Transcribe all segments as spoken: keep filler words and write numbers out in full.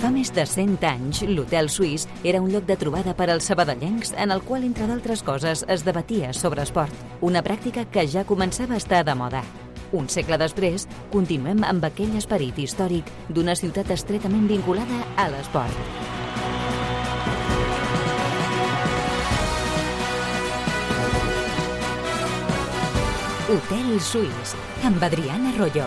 Fa més de cent anys, l'Hotel Suís era un lloc de trobada per als sabadellencs en el qual, entre d'altres coses, es debatia sobre esport, una pràctica que ja començava a estar de moda. Un segle després, continuem amb aquell esperit històric d'una ciutat estretament vinculada a l'esport. Hotel Suís, amb Adriana Royo.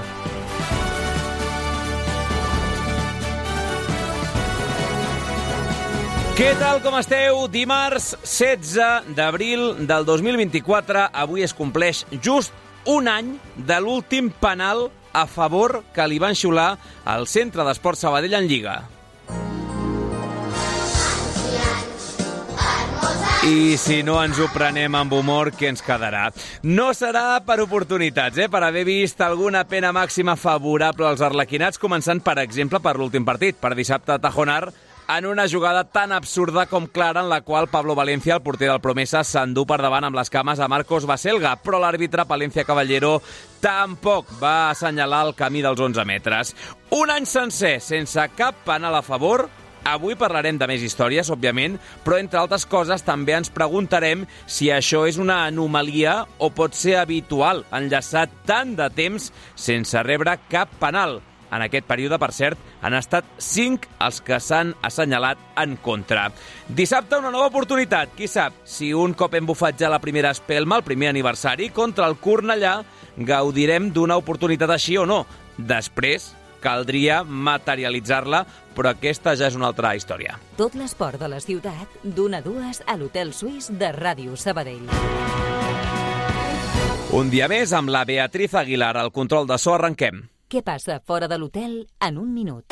Què tal, com esteu? Dimarts setze d'abril del dos mil vint-i-quatre, avui es compleix just un any de l'últim penal a favor que li van xiular al Centre d'Esport Sabadell en Lliga. I si no ens ho prenem amb humor, què ens quedarà? No serà per oportunitats, eh? Per haver vist alguna pena màxima favorable als arlequinats, començant, per exemple, per l'últim partit, per dissabte a Tajonar, en una jugada tan absurda com clara en la qual Pablo Valencia, el porter del Promesa, s'endú per davant amb les cames a Marcos Baselga, però l'àrbitre Palencia Caballero tampoc va assenyalar el camí dels onze metres. Un any sencer, sense cap penal a favor. Avui parlarem de més històries, òbviament, però entre altres coses també ens preguntarem si això és una anomalia o pot ser habitual, enllaçar tant de temps sense rebre cap penal. En aquest període, per cert, han estat cinc els que s'han assenyalat en contra. Dissabte, una nova oportunitat. Qui sap si un cop hem bufat ja la primera espelma, el primer aniversari, contra el Cornellà, gaudirem d'una oportunitat així o no. Després, caldria materialitzar-la, però aquesta ja és una altra història. Tot l'esport de la ciutat, d'una a dues a l'Hotel Suís de Ràdio Sabadell. Un dia més amb la Beatriz Aguilar. Al control de so, arrenquem. Què passa fora de l'hotel en un minut?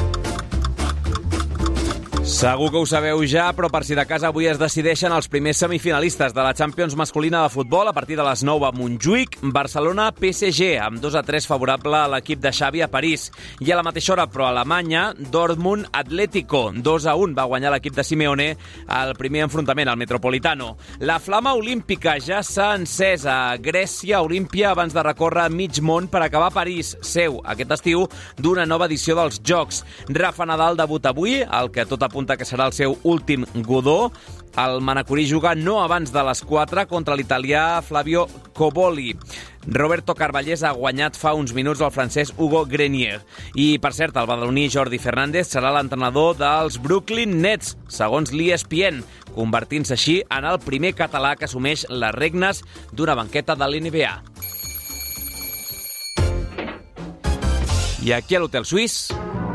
Segur que ho sabeu ja, però per si de cas avui es decideixen els primers semifinalistes de la Champions masculina de futbol a partir de les nou a Montjuïc, Barcelona P S G, amb dos a tres favorable a l'equip de Xavi a París. I a la mateixa hora, però a Alemanya, Dortmund Atlético, dos a un va guanyar l'equip de Simeone al primer enfrontament al Metropolitano. La flama olímpica ja s'ha encès a Grècia, Olímpia, abans de recórrer mig món per acabar a París, seu aquest estiu, d'una nova edició dels Jocs. Rafa Nadal debuta avui, el que tot apunta que serà el seu últim Godó. El manacorí juga no abans de les quatre contra l'italià Flavio Coboli. Roberto Carballés ha guanyat fa uns minuts el francès Hugo Grenier. I, per cert, el badaloní Jordi Fernández serà l'entrenador dels Brooklyn Nets, segons l'E S P N, convertint-se així en el primer català que assumeix les regnes d'una banqueta de l'N B A. I aquí a l'Hotel Suís...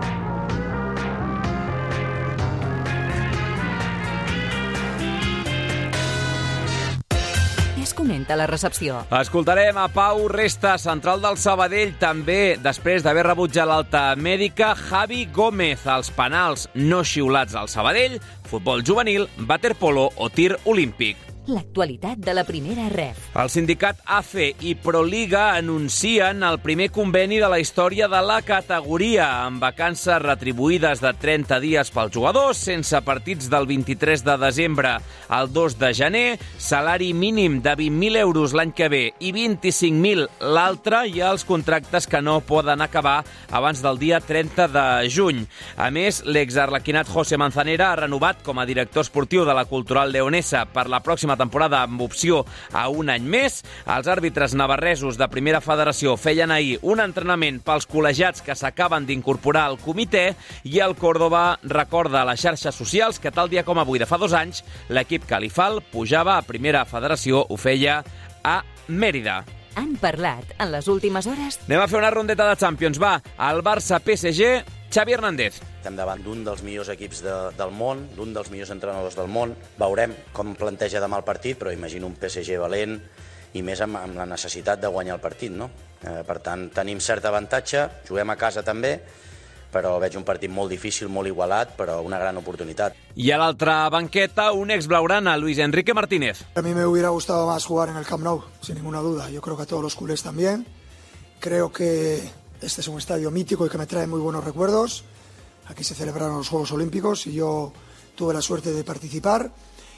Comenta la recepció. Escoltarem a Pau Resta, central del Sabadell, també després d'haver rebut ja l'alta mèdica. Javi Gómez, els penals no xiulats al Sabadell, futbol juvenil, waterpolo o tir olímpic. L'actualitat de la primera ref. El sindicat A F E i Proliga anuncien el primer conveni de la història de la categoria, amb vacances retribuïdes de trenta dies pels jugadors, sense partits del vint-i-tres de desembre al dos de gener, salari mínim de vint mil euros l'any que ve i vint-i-cinc mil l'altre, i els contractes que no poden acabar abans del dia trenta de juny. A més, l'exarlequinat José Manzanera ha renovat com a director esportiu de la Cultural Leonesa per la pròxima temporada amb opció a un any més. Els àrbitres navarresos de Primera Federació feien ahir un entrenament pels col·legiats que s'acaben d'incorporar al comitè, i el Córdoba recorda a les xarxes socials que tal dia com avui de fa dos anys l'equip califal pujava a Primera Federació, ho feia a Mèrida. Han parlat en les últimes hores? Anem a fer una rondeta de Champions. Va, el Barça P S G, Xavi Hernández. Estem davant d'un dels millors equips de, del món, d'un dels millors entrenadors del món. Veurem com planteja demà el partit, però imagino un P S G valent i més amb, amb la necessitat de guanyar el partit, no? Eh, per tant, tenim cert avantatge, juguem a casa també, però veig un partit molt difícil, molt igualat, però una gran oportunitat. I a l'altra banqueta, un ex-blaugrana, Luis Enrique Martínez. A mí me hubiera gustado más jugar en el Camp Nou, sin ninguna duda. Yo creo que a todos los culés también. Creo que este es un estadio mítico y que me trae muy buenos recuerdos. Aquí se celebraron los Juegos Olímpicos y yo tuve la suerte de participar.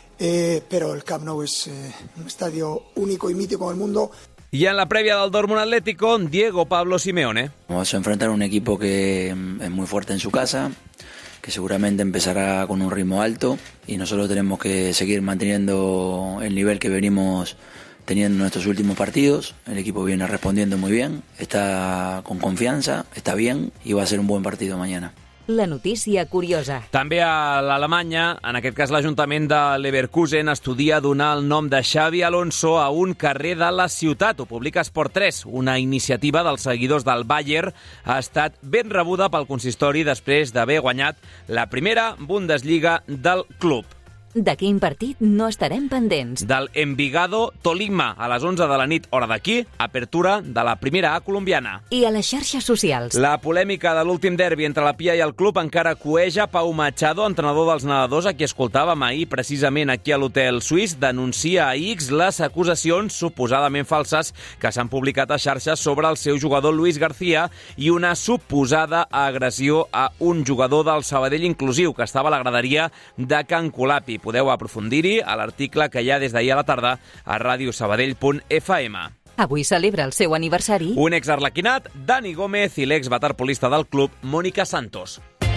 Eh, pero el Camp Nou es eh, un estadio único y mítico en el mundo. Y en la previa del Dortmund Atlético, Diego Pablo Simeone. Vamos a enfrentar un equipo que es muy fuerte en su casa, que seguramente empezará con un ritmo alto y nosotros tenemos que seguir manteniendo el nivel que venimos teniendo en nuestros últimos partidos. El equipo viene respondiendo muy bien, está con confianza, está bien y va a ser un buen partido mañana. La notícia curiosa. També a l'Alemanya, en aquest cas l'Ajuntament de Leverkusen, estudia donar el nom de Xabi Alonso a un carrer de la ciutat. Ho publica Sport tres. Una iniciativa dels seguidors del Bayern ha estat ben rebuda pel consistori després d'haver guanyat la primera Bundesliga del club. De quin partit no estarem pendents? Del Envigado Tolima, a les onze de la nit, hora d'aquí, apertura de la primera A colombiana. I a les xarxes socials. La polèmica de l'últim derbi entre la Pia i el club encara cueja. Pau Machado, entrenador dels nedadors, a qui escoltàvem ahir precisament aquí a l'Hotel Suís, denuncia a X les acusacions suposadament falses que s'han publicat a xarxes sobre el seu jugador Luis García i una suposada agressió a un jugador del Sabadell Inclusiu que estava a la graderia de Can Colapi. Podeu aprofundir-hi a l'article que hi ha des d'ahir a la tarda a radiosabadell punt f m. Avui celebra el seu aniversari un exarlequinat, Dani Gómez, i l'exwaterpolista del club, Mònica Santos.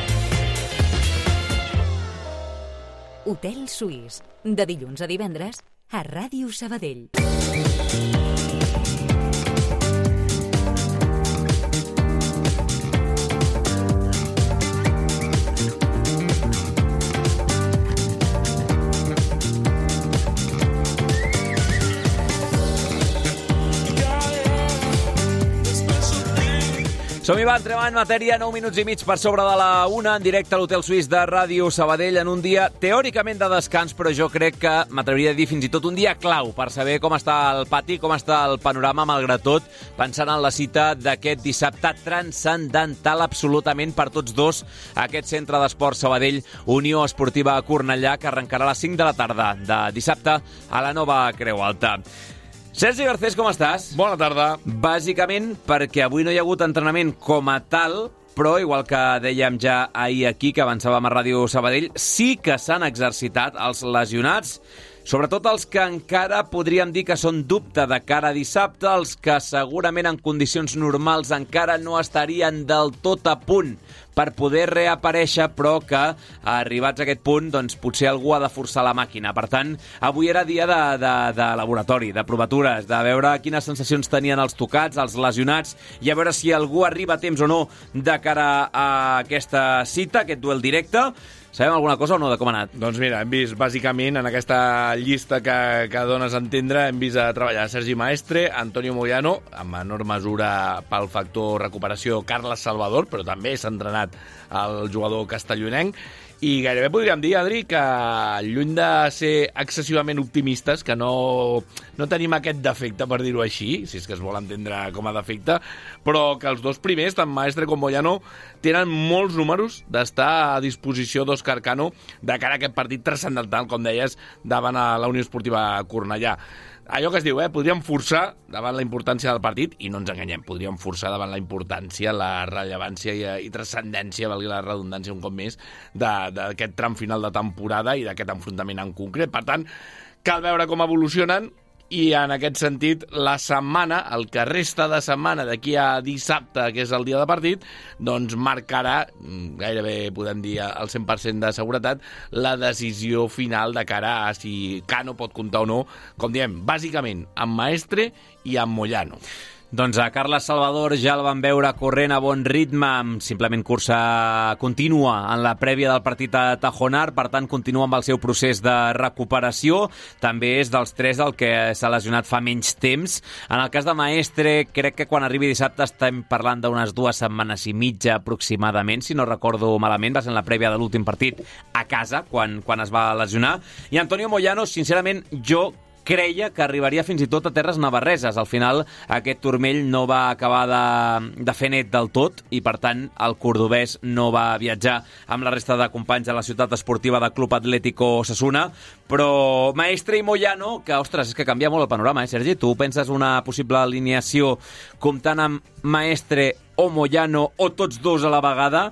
Hotel Suís, de dilluns a divendres a Ràdio Sabadell. Som-hi, va, entrem en matèria, nou minuts i mig per sobre de la una, en directe a l'Hotel Suís de Ràdio Sabadell, en un dia teòricament de descans, però jo crec que m'atreviria a dir fins i tot un dia clau per saber com està el pati, com està el panorama, malgrat tot, pensant en la cita d'aquest dissabte transcendental absolutament per tots dos, aquest centre d'esport Sabadell, Unió Esportiva Cornellà, que arrencarà a les cinc de la tarda de dissabte a la nova Creu Alta. Sergi Garcés, com estàs? Bona tarda. Bàsicament perquè avui no hi ha hagut entrenament com a tal, però, igual que dèiem ja ahir aquí, que avançàvem a Ràdio Sabadell, sí que s'han exercitat els lesionats, sobretot els que encara podríem dir que són dubte de cara a dissabte, els que segurament en condicions normals encara no estarien del tot a punt per poder reaparèixer, però que, arribats a aquest punt, doncs potser algú ha de forçar la màquina. Per tant, avui era dia de, de, de laboratori, de provatures, de veure quines sensacions tenien els tocats, els lesionats, i a veure si algú arriba a temps o no de cara a aquesta cita, aquest duel directe. Sabem alguna cosa o no de com ha anat? Doncs mira, hem vist bàsicament en aquesta llista que, que dones a entendre, hem vist a treballar Sergi Maestre, Antonio Moyano, en menor mesura pel factor recuperació Carles Salvador, però també s'ha entrenat el jugador castellonenc, i gairebé podríem dir, Adri, que lluny de ser excessivament optimistes, que no, no tenim aquest defecte, per dir-ho així, si és que es vol entendre com a defecte, però que els dos primers, tant Maestre com Moyano, tenen molts números d'estar a disposició d'Òscar Cano de cara a aquest partit transcendental, com deies, davant a la Unió Esportiva Cornellà. Allò que es diu, eh? Podríem forçar davant la importància del partit, i no ens enganyem, podríem forçar davant la importància, la rellevància i, i transcendència, valgui la redundància un cop més, d'aquest tram final de temporada i d'aquest enfrontament en concret. Per tant, cal veure com evolucionen, i en aquest sentit, la setmana, el que resta de setmana d'aquí a dissabte, que és el dia de partit, doncs marcarà, gairebé podem dir al cent per cent de seguretat, la decisió final de cara a si Cano pot comptar o no, com diem, bàsicament amb Maestre i amb Moyano. Doncs a Carles Salvador ja el van veure corrent a bon ritme, amb simplement cursa contínua en la prèvia del partit a Tajonar, per tant continua amb el seu procés de recuperació. També és dels tres el que s'ha lesionat fa menys temps. En el cas de Maestre, crec que quan arribi dissabte estem parlant d'unes dues setmanes i mitja aproximadament, si no recordo malament, va ser en la prèvia de l'últim partit a casa, quan, quan es va lesionar. I Antonio Moyano, sincerament, jo creia que arribaria fins i tot a terres navarreses. Al final, aquest turmell no va acabar de, de fer net del tot i, per tant, el cordobès no va viatjar amb la resta de companys de la ciutat esportiva del Club Atlético Osasuna. Però Maestre i Moyano, que, ostres, és que canvia molt el panorama, eh, Sergi? Tu penses una possible alineació comptant amb Maestre o Moyano o tots dos a la vegada,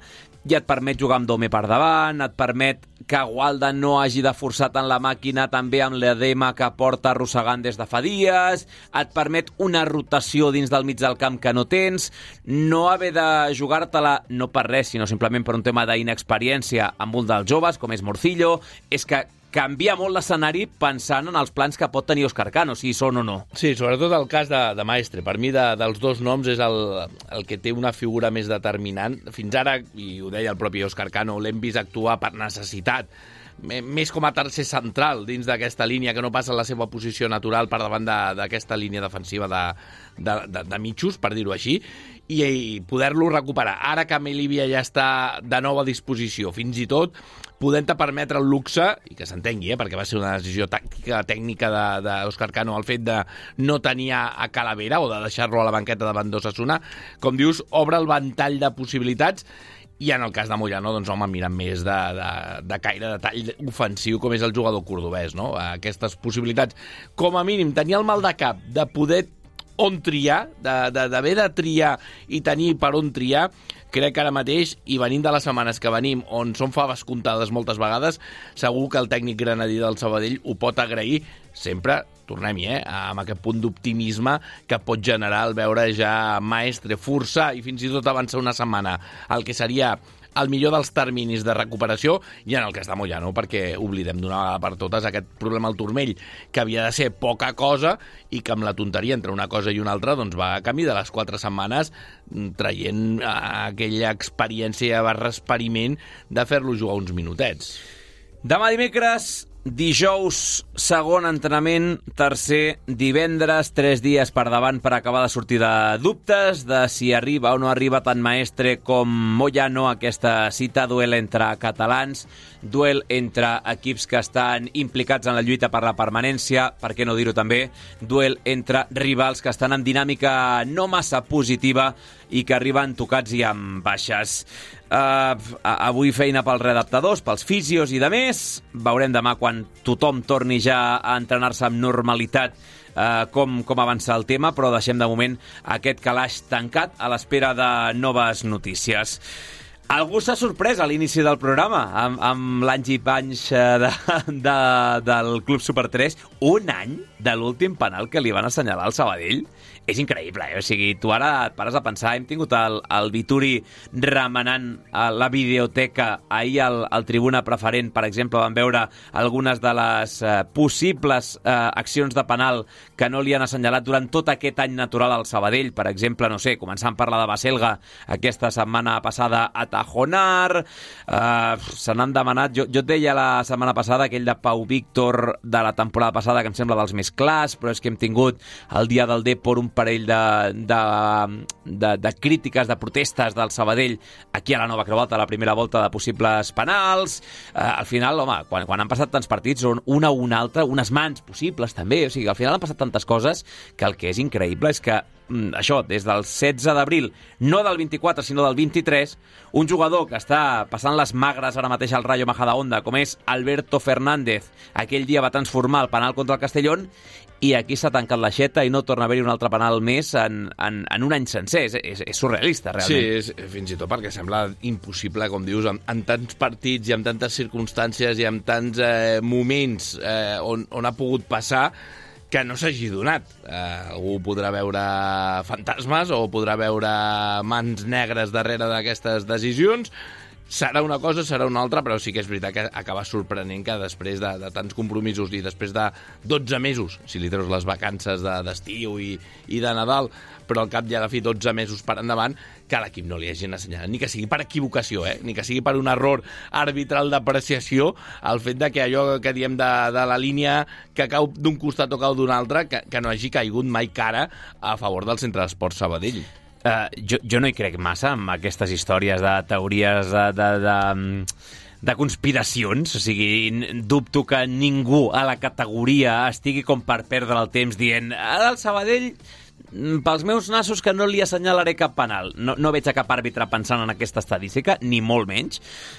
i et permet jugar amb Dome per davant, et permet que Gualda no hagi de forçar tant la màquina també amb l'edema que porta arrossegant des de fa dies, et permet una rotació dins del mig del camp que no tens, no haver de jugar-te-la no per res, sinó simplement per un tema d'inexperiència amb un dels joves, com és Morcillo, és que canvia molt l'escenari pensant en els plans que pot tenir Óscar Cano, si hi són o no. Sí, sobretot el cas de, de Maestre. Per mi, de, dels dos noms, és el, el que té una figura més determinant. Fins ara, i ho deia el propi Óscar Cano, l'hem vist actuar per necessitat, més com a tercer central dins d'aquesta línia, que no passa la seva posició natural per davant d'aquesta línia defensiva de, de, de, de mitjos, per dir-ho així, i, i poder-lo recuperar. Ara que Melivia ja està de nou a disposició, fins i tot podent-te permetre el luxe, i que s'entengui, eh, perquè va ser una decisió tàctica, tècnica d'Óscar Cano, el fet de no tenir a Calavera o de deixar-lo a la banqueta davant d'Osasuna, com dius, obre el ventall de possibilitats. I en el cas de Moyano, doncs, home, miren més de, de, de caire de tall ofensiu, com és el jugador cordobès, no? Aquestes possibilitats, com a mínim, tenir el mal de cap de poder on triar, d'haver de, de triar i tenir per on triar. Crec que ara mateix, i venint de les setmanes que venim, on són faves comptades moltes vegades, segur que el tècnic granadí del Sabadell ho pot agrair, sempre, tornem-hi, eh, amb aquest punt d'optimisme que pot generar el veure ja Maestre forçar i fins i tot avançar una setmana el que seria el millor dels terminis de recuperació, i en el cas de Moyano, perquè oblidem d'una vegada per totes aquest problema al turmell, que havia de ser poca cosa i que amb la tonteria entre una cosa i una altra doncs va a camí de les quatre setmanes traient aquella experiència barra experiment de fer-lo jugar uns minutets. Demà dimecres, dijous, segon entrenament, tercer divendres, tres dies per davant per acabar de sortir de dubtes de si arriba o no arriba tant Maestre com Moyano aquesta cita, duel entre catalans, duel entre equips que estan implicats en la lluita per la permanència, per què no dir-ho també, duel entre rivals que estan en dinàmica no massa positiva i que arriben tocats i amb baixes. Uh, avui feina pels readaptadors, pels fisios i de més. Veurem demà quan tothom torni ja a entrenar-se amb normalitat uh, com, com avança el tema, però deixem de moment aquest calaix tancat a l'espera de noves notícies. Algú s'ha sorprès a l'inici del programa amb, amb l'anys i panys de, de, del Club Super tres. Un any de l'últim penal que li van assenyalar al Sabadell. És increïble, eh? O sigui, tu ara et pares a pensar, hem tingut el, el Vituri remenant a la videoteca. Ahir al, al Tribuna Preferent, per exemple, vam veure algunes de les eh, possibles eh, accions de penal que no li han assenyalat durant tot aquest any natural al Sabadell. Per exemple, no sé, començant per la de Baselga aquesta setmana passada a Tajonar, eh, se n'han demanat, jo, jo et deia la setmana passada aquell de Pau Víctor de la temporada passada, que em sembla dels més clars, però és que hem tingut el dia del Depor un parell de, de, de, de crítiques, de protestes del Sabadell aquí a la Nova Creu Alta, a la primera volta de possibles penals. Eh, al final, home, quan, quan han passat tants partits, són una o una altra, unes mans possibles també, o sigui, al final han passat tantes coses que el que és increïble és que això, des del setze d'abril, no del vint-i-quatre, sinó del vint-i-tres, un jugador que està passant les magres ara mateix al Rayo Majadahonda, com és Alberto Fernández, aquell dia va transformar el penal contra el Castellón, i aquí s'ha tancat l'aixeta i no torna a haver-hi un altre penal més en, en, en un any sencer. És, és, és surrealista, realment. Sí, és, fins i tot perquè sembla impossible, com dius, en, en tants partits i en tantes circumstàncies i en tants eh, moments eh, on, on ha pogut passar, que no s'hagi donat. Eh, algú podrà veure fantasmes o podrà veure mans negres darrere d'aquestes decisions. Serà una cosa, serà una altra, però sí que és veritat que acaba sorprenent que després de, de tants compromisos i després de dotze mesos, si li treus les vacances d'estiu de, i, i de Nadal, però al cap ja de fi dotze mesos per endavant, que a l'equip no li hagin assenyalat, ni que sigui per equivocació, eh? Ni que sigui per un error arbitral d'apreciació, el fet de que allò que diem de, de la línia que cau d'un costat o cau d'un altre, que, que no hagi caigut mai cara a favor del Centre d'Esports Sabadell. Uh, jo, jo no hi crec massa amb aquestes històries de teories de, de, de, de conspiracions. O sigui, dubto que ningú a la categoria estigui com per perdre el temps dient ara el Sabadell, pels meus nassos que no li assenyalaré cap penal. No, no veig a cap àrbitre pensant en aquesta estadística, ni molt menys.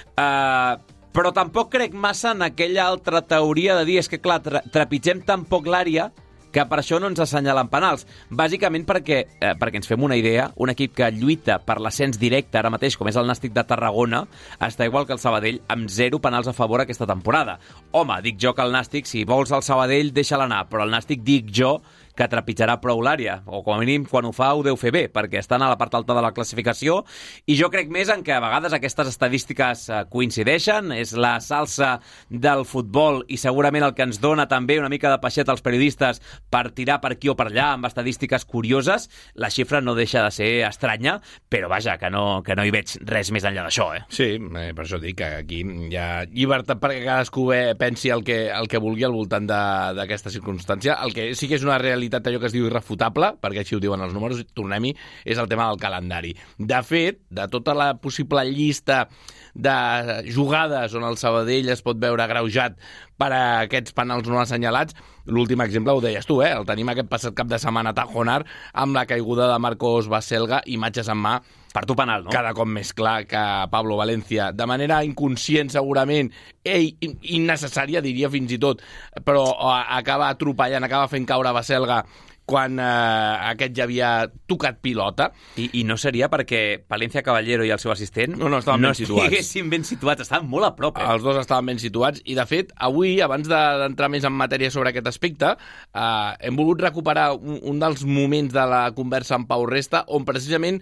Uh, però tampoc crec massa en aquella altra teoria de dir és que, clar, tra trepitgem tan poc l'àrea que per això no ens assenyalen penals. Bàsicament perquè, eh, perquè ens fem una idea, un equip que lluita per l'ascens directe ara mateix, com és el Nàstic de Tarragona, està igual que el Sabadell, amb zero penals a favor aquesta temporada. Home, dic jo que el Nàstic, si vols el Sabadell, deixa-la anar, però el Nàstic dic jo que trepitjarà prou l'àrea, o com a mínim quan ho fa ho deu fer bé, perquè estan a la part alta de la classificació, i jo crec més en que a vegades aquestes estadístiques coincideixen, és la salsa del futbol i segurament el que ens dona també una mica de peixet als periodistes per tirar per aquí o per allà amb estadístiques curioses. La xifra no deixa de ser estranya, però vaja, que no, que no hi veig res més enllà d'això, eh? Sí, eh, per això dic que aquí hi ha llibertat perquè cadascú pensi el que, el que vulgui al voltant d'aquesta circumstància. El que sí que és una realitat, allò que es diu irrefutable, perquè així ho diuen els números, tornem-hi, és el tema del calendari. De fet, de tota la possible llista de jugades on el Sabadell es pot veure agreujat per a aquests penals no assenyalats, l'últim exemple ho deies tu, eh? El tenim aquest passat cap de setmana a Tajonar amb la caiguda de Marcos Baselga, imatges en mà, per tu penal, no? Cada cop més clar que Pablo Valencia, de manera inconscient segurament, ei, innecessària diria fins i tot, però acaba atropellant, acaba fent caure Baselga quan eh, aquest ja havia tocat pilota. I, I no seria perquè Palencia Caballero i el seu assistent no, no, estaven no ben situats. estiguessin ben situats, estaven molt a prop. Eh? Els dos estaven ben situats i, de fet, avui, abans d'entrar més en matèria sobre aquest aspecte, eh, hem volgut recuperar un, un dels moments de la conversa amb Pau Resta on precisament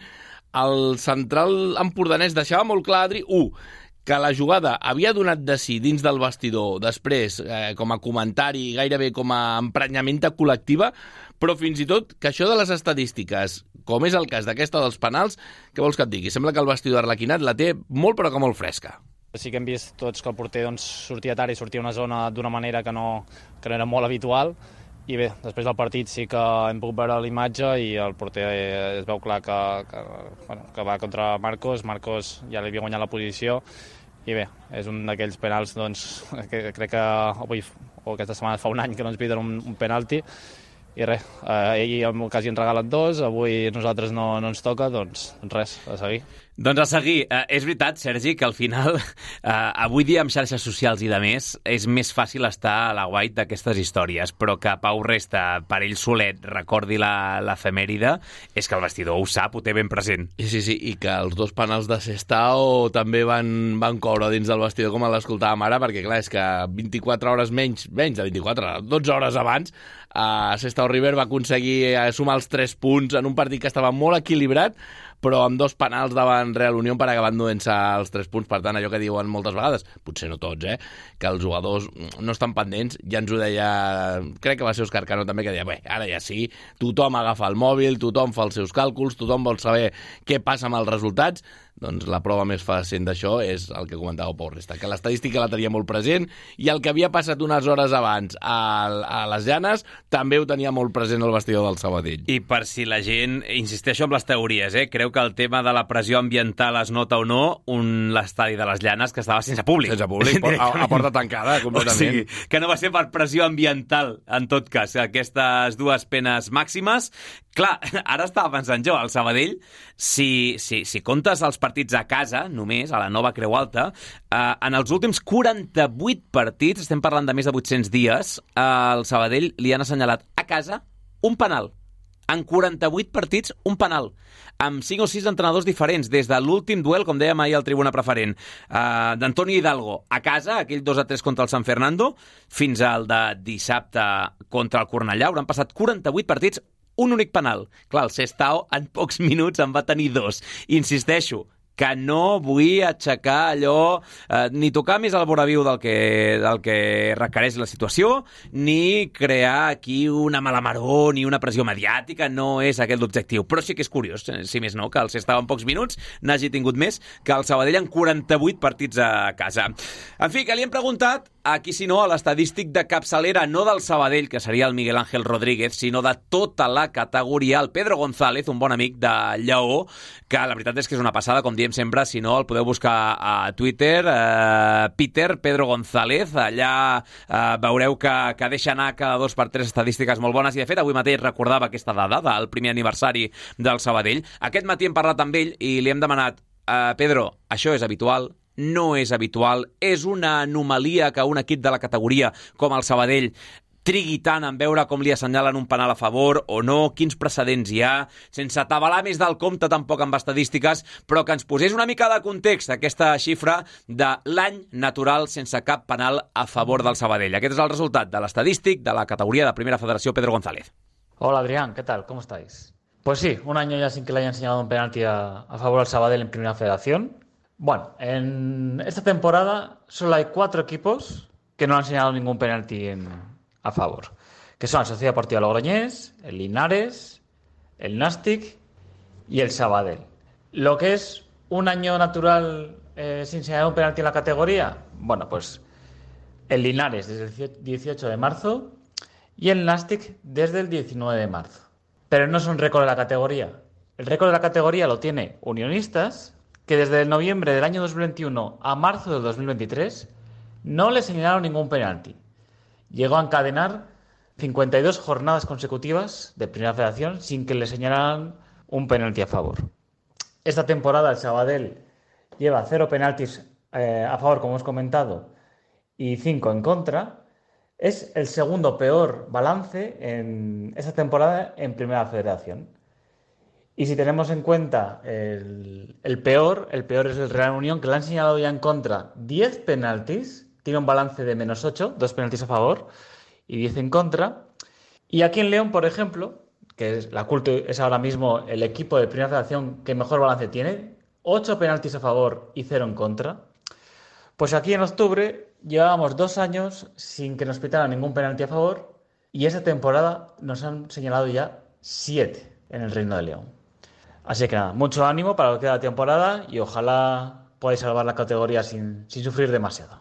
el central empordanès deixava molt clar, Adri, u, que la jugada havia donat de si dins del vestidor, després, eh, com a comentari, gairebé com a emprenyamenta col·lectiva, però fins i tot que això de les estadístiques, com és el cas d'aquesta dels penals, què vols que et digui? Sembla que el vestidor arlequinat la té molt però que molt fresca. Sí que hem vist tots que el porter doncs, sortia tard i sortia a una zona d'una manera que no, que no era molt habitual, i bé, després del partit sí que hem pogut veure l'imatge i el porter eh, es veu clar que, que, bueno, que va contra Marcos, Marcos ja li havia guanyat la posició i bé, és un d'aquells penals doncs, que crec que avui o aquesta setmana fa un any que no ens piden un, un penalti i res, eh, ell quasi ens regalen dos, avui nosaltres no, no ens toca, doncs res, a seguir. Doncs a seguir, eh, és veritat, Sergi, que al final, eh, avui dia amb xarxes socials i de més, és més fàcil estar a la guait d'aquestes històries, però que Pau Resta, per ell solet, recordi l'efemèride, és que el vestidor ho sap, ho té ben present. Sí, sí, sí, i que els dos penals de Sestao també van, van coure dins del vestidor, com l'escoltàvem ara, perquè clar, és que vint-i-quatre hores menys, menys de vint-i-quatre, dotze hores abans, eh, Sestao River va aconseguir sumar els tres punts en un partit que estava molt equilibrat, però amb dos penals davant Real Unión per acabar enduent-se els tres punts. Per tant, allò que diuen moltes vegades, potser no tots, eh, que els jugadors no estan pendents, ja ens ho deia, crec que va ser Òscar Cano també, que deia, bé, ara ja sí, tothom agafa el mòbil, tothom fa els seus càlculs, tothom vol saber què passa amb els resultats, doncs la prova més fàcil d'això és el que comentava Pau Resta, que l'estadística la tenia molt present i el que havia passat unes hores abans a, a les Llanes també ho tenia molt present al vestidor del Sabadell. I per si la gent, insisteixo amb les teories, eh, creu que el tema de la pressió ambiental es nota o no, un l'estadi de les Llanes que estava sense públic. Sense públic, a, a porta tancada, completament. O sigui, que no va ser per pressió ambiental, en tot cas, aquestes dues penes màximes. Clar, ara estava pensant jo, al Sabadell, si, si, si comptes els partits a casa, només, a la nova Creu Alta, eh, en els últims quaranta-vuit partits, estem parlant de més de vuit-cents dies, eh, al Sabadell li han assenyalat a casa un penal. En quaranta-vuit partits, un penal. Amb cinc o sis entrenadors diferents, des de l'últim duel, com dèiem ahir al Tribuna Preferent, eh, d'Antonio Hidalgo a casa, aquell dos a tres contra el San Fernando, fins al de dissabte contra el Cornellà. Hauran passat quaranta-vuit partits, un únic penal. Clar, el Sestao en pocs minuts en va tenir dos. Insisteixo, que no vull aixecar allò, eh, ni tocar més el voraviu del que, del que requereix la situació, ni crear aquí una mala maror, ni una pressió mediàtica, no és aquest l'objectiu. Però sí que és curiós, si més no, que el Sestao en pocs minuts n'hagi tingut més que el Sabadell en quaranta-vuit partits a casa. En fi, que li hem preguntat, aquí si no, a l'estadístic de capçalera, no del Sabadell, que seria el Miguel Ángel Rodríguez, sinó de tota la categoria, el Pedro González, un bon amic de Lleó, que la veritat és que és una passada, com diem sempre, si no, el podeu buscar a Twitter, eh, Peter, Pedro González, allà eh, veureu que, que deixa anar cada dos per tres estadístiques molt bones, i de fet avui mateix recordava aquesta dada del primer aniversari del Sabadell. Aquest matí hem parlat amb ell i li hem demanat, eh, Pedro, això és habitual? No és habitual, és una anomalia que un equip de la categoria com el Sabadell trigui tant en veure com li assenyalen un penal a favor o no, quins precedents hi ha, sense atabalar més del compte tampoc amb estadístiques, però que ens posés una mica de context aquesta xifra de l'any natural sense cap penal a favor del Sabadell. Aquest és el resultat de l'estadístic de la categoría de Primera Federación, Pedro González. Hola Adrián, ¿qué tal? ¿Cómo estáis? Pues sí, un año ya sin que le hayan enseñado un penalti a, a favor al Sabadell en Primera Federación. Bueno, en esta temporada solo hay cuatro equipos que no han enseñado ningún penalti en, a favor, que son la Sociedad Deportiva Logroñés, el Linares, el Nàstic y el Sabadell. Lo que es un año natural eh, sin enseñar un penalti en la categoría, bueno, pues el Linares desde el dieciocho de marzo y el Nàstic desde el diecinueve de marzo. Pero no son récord de la categoría. El récord de la categoría lo tiene Unionistas, que desde el noviembre del año dos mil veintiuno a marzo del dos mil veintitrés no le señalaron ningún penalti. Llegó a encadenar cincuenta y dos jornadas consecutivas de Primera Federación sin que le señalaran un penalti a favor. Esta temporada el Sabadell lleva cero penaltis eh, a favor, como hemos comentado, y cinco en contra. Es el segundo peor balance en esta temporada en Primera Federación. Y si tenemos en cuenta el, el peor, el peor es el Real Unión, que le han señalado ya en contra diez penaltis, tiene un balance de menos ocho, dos penaltis a favor y diez en contra. Y aquí en León, por ejemplo, que es, la Culto es ahora mismo el equipo de Primera Federación que mejor balance tiene, ocho penaltis a favor y cero en contra. Pues aquí en octubre llevábamos dos años sin que nos pitaran ningún penalti a favor y esta temporada nos han señalado ya siete en el Reino de León. Así que nada, mucho ánimo para lo que queda de temporada y ojalá podáis salvar la categoría sin, sin sufrir demasiado.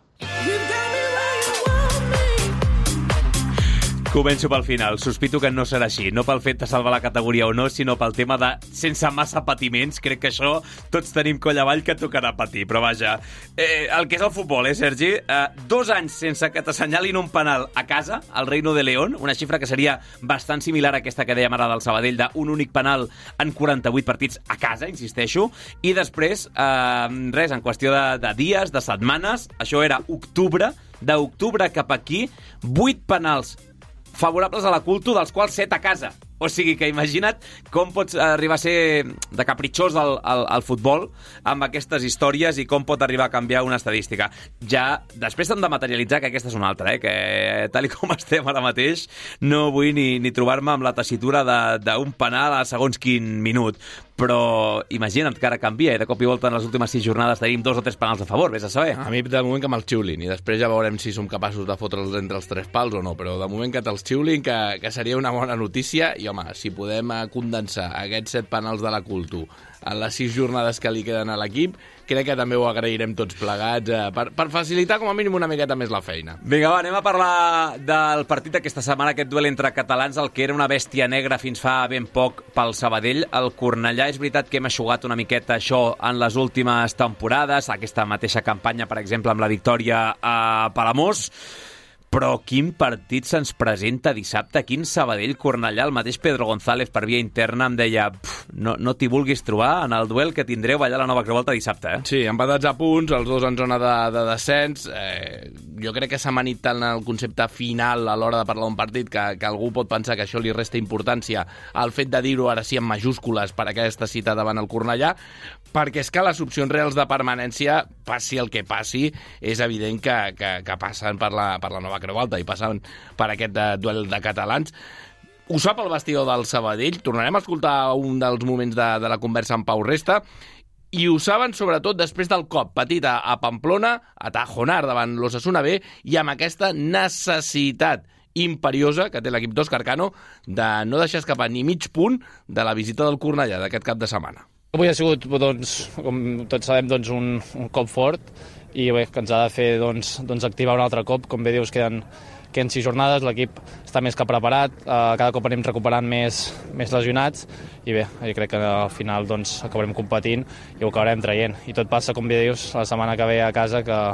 Començo pel final. Sospito que no serà així. No pel fet de salvar la categoria o no, sinó pel tema de sense massa patiments. Crec que això tots tenim coll avall que tocarà patir. Però vaja, eh, el que és el futbol, eh, Sergi? Eh, dos anys sense que t'assenyalin un penal a casa, al Reino de León, una xifra que seria bastant similar a aquesta que dèiem ara del Sabadell, d'un únic penal en quaranta-vuit partits a casa, insisteixo. I després, eh, res, en qüestió de, de dies, de setmanes, això era octubre, d'octubre cap aquí, vuit penals favorables a la Culto, dels quals set a casa. O sigui que imagina't com pots arribar a ser de capritxós al, al, al futbol amb aquestes històries i com pot arribar a canviar una estadística. Ja després hem de materialitzar que aquesta és una altra, eh? Que tal i com estem ara mateix no vull ni, ni trobar-me amb la tessitura d'un penal a segons quin minut. Però imagina't que ara canvia i de cop i volta en les últimes sis jornades tenim dos o tres penals a favor, vés a saber. A mi de moment que me'ls xiulin i després ja veurem si som capaços de fotre'ls entre els tres pals o no, però de moment que te'ls xiulin, que, que seria una bona notícia i home, si podem condensar aquests set penals de la Culto en les sis jornades que li queden a l'equip, crec que també ho agrairem tots plegats eh, per, per facilitar com a mínim una miqueta més la feina. Vinga, va, anem a parlar del partit d'aquesta setmana, aquest duel entre catalans, el que era una bèstia negra fins fa ben poc pel Sabadell, el Cornellà. És veritat que hem eixugat una miqueta això en les últimes temporades, aquesta mateixa campanya, per exemple, amb la victòria a Palamós. Però quin partit se'ns presenta dissabte, quin Sabadell-Cornellà. El mateix Pedro González per via interna em deia no, no t'hi vulguis trobar en el duel que tindreu allà a la Nova Creu Alta dissabte. Eh? Sí, empatats a punts, els dos en zona de, de descens. Eh, jo crec que s'ha manit tant el concepte final a l'hora de parlar d'un partit que, que algú pot pensar que això li resta importància al fet de dir-ho ara sí en majúscules per aquesta cita davant el Cornellà, perquè és que les opcions reals de permanència, passi el que passi, és evident que, que, que passen per la, per la Nova Creu Alta i passen per aquest uh, duel de catalans. Ho sap el vestidor del Sabadell, tornarem a escoltar un dels moments de, de la conversa amb Pau Resta, i ho saben sobretot després del cop patit a, a Pamplona, a Tajonar davant l'Osasuna B, i amb aquesta necessitat imperiosa que té l'equip d'Òscar Cano de no deixar escapar ni mig punt de la visita del Cornellà d'aquest cap de setmana. Avui ha sigut, doncs, com tots sabem, doncs, un, un cop fort i bé, que ens ha de fer doncs, doncs, activar un altre cop. Com bé dius, queden, queden sis jornades, l'equip està més que preparat, eh, cada cop anem recuperant més, més lesionats i bé, jo crec que al final doncs, acabarem competint i ho acabarem traient. I tot passa, com bé dius, la setmana que ve a casa que,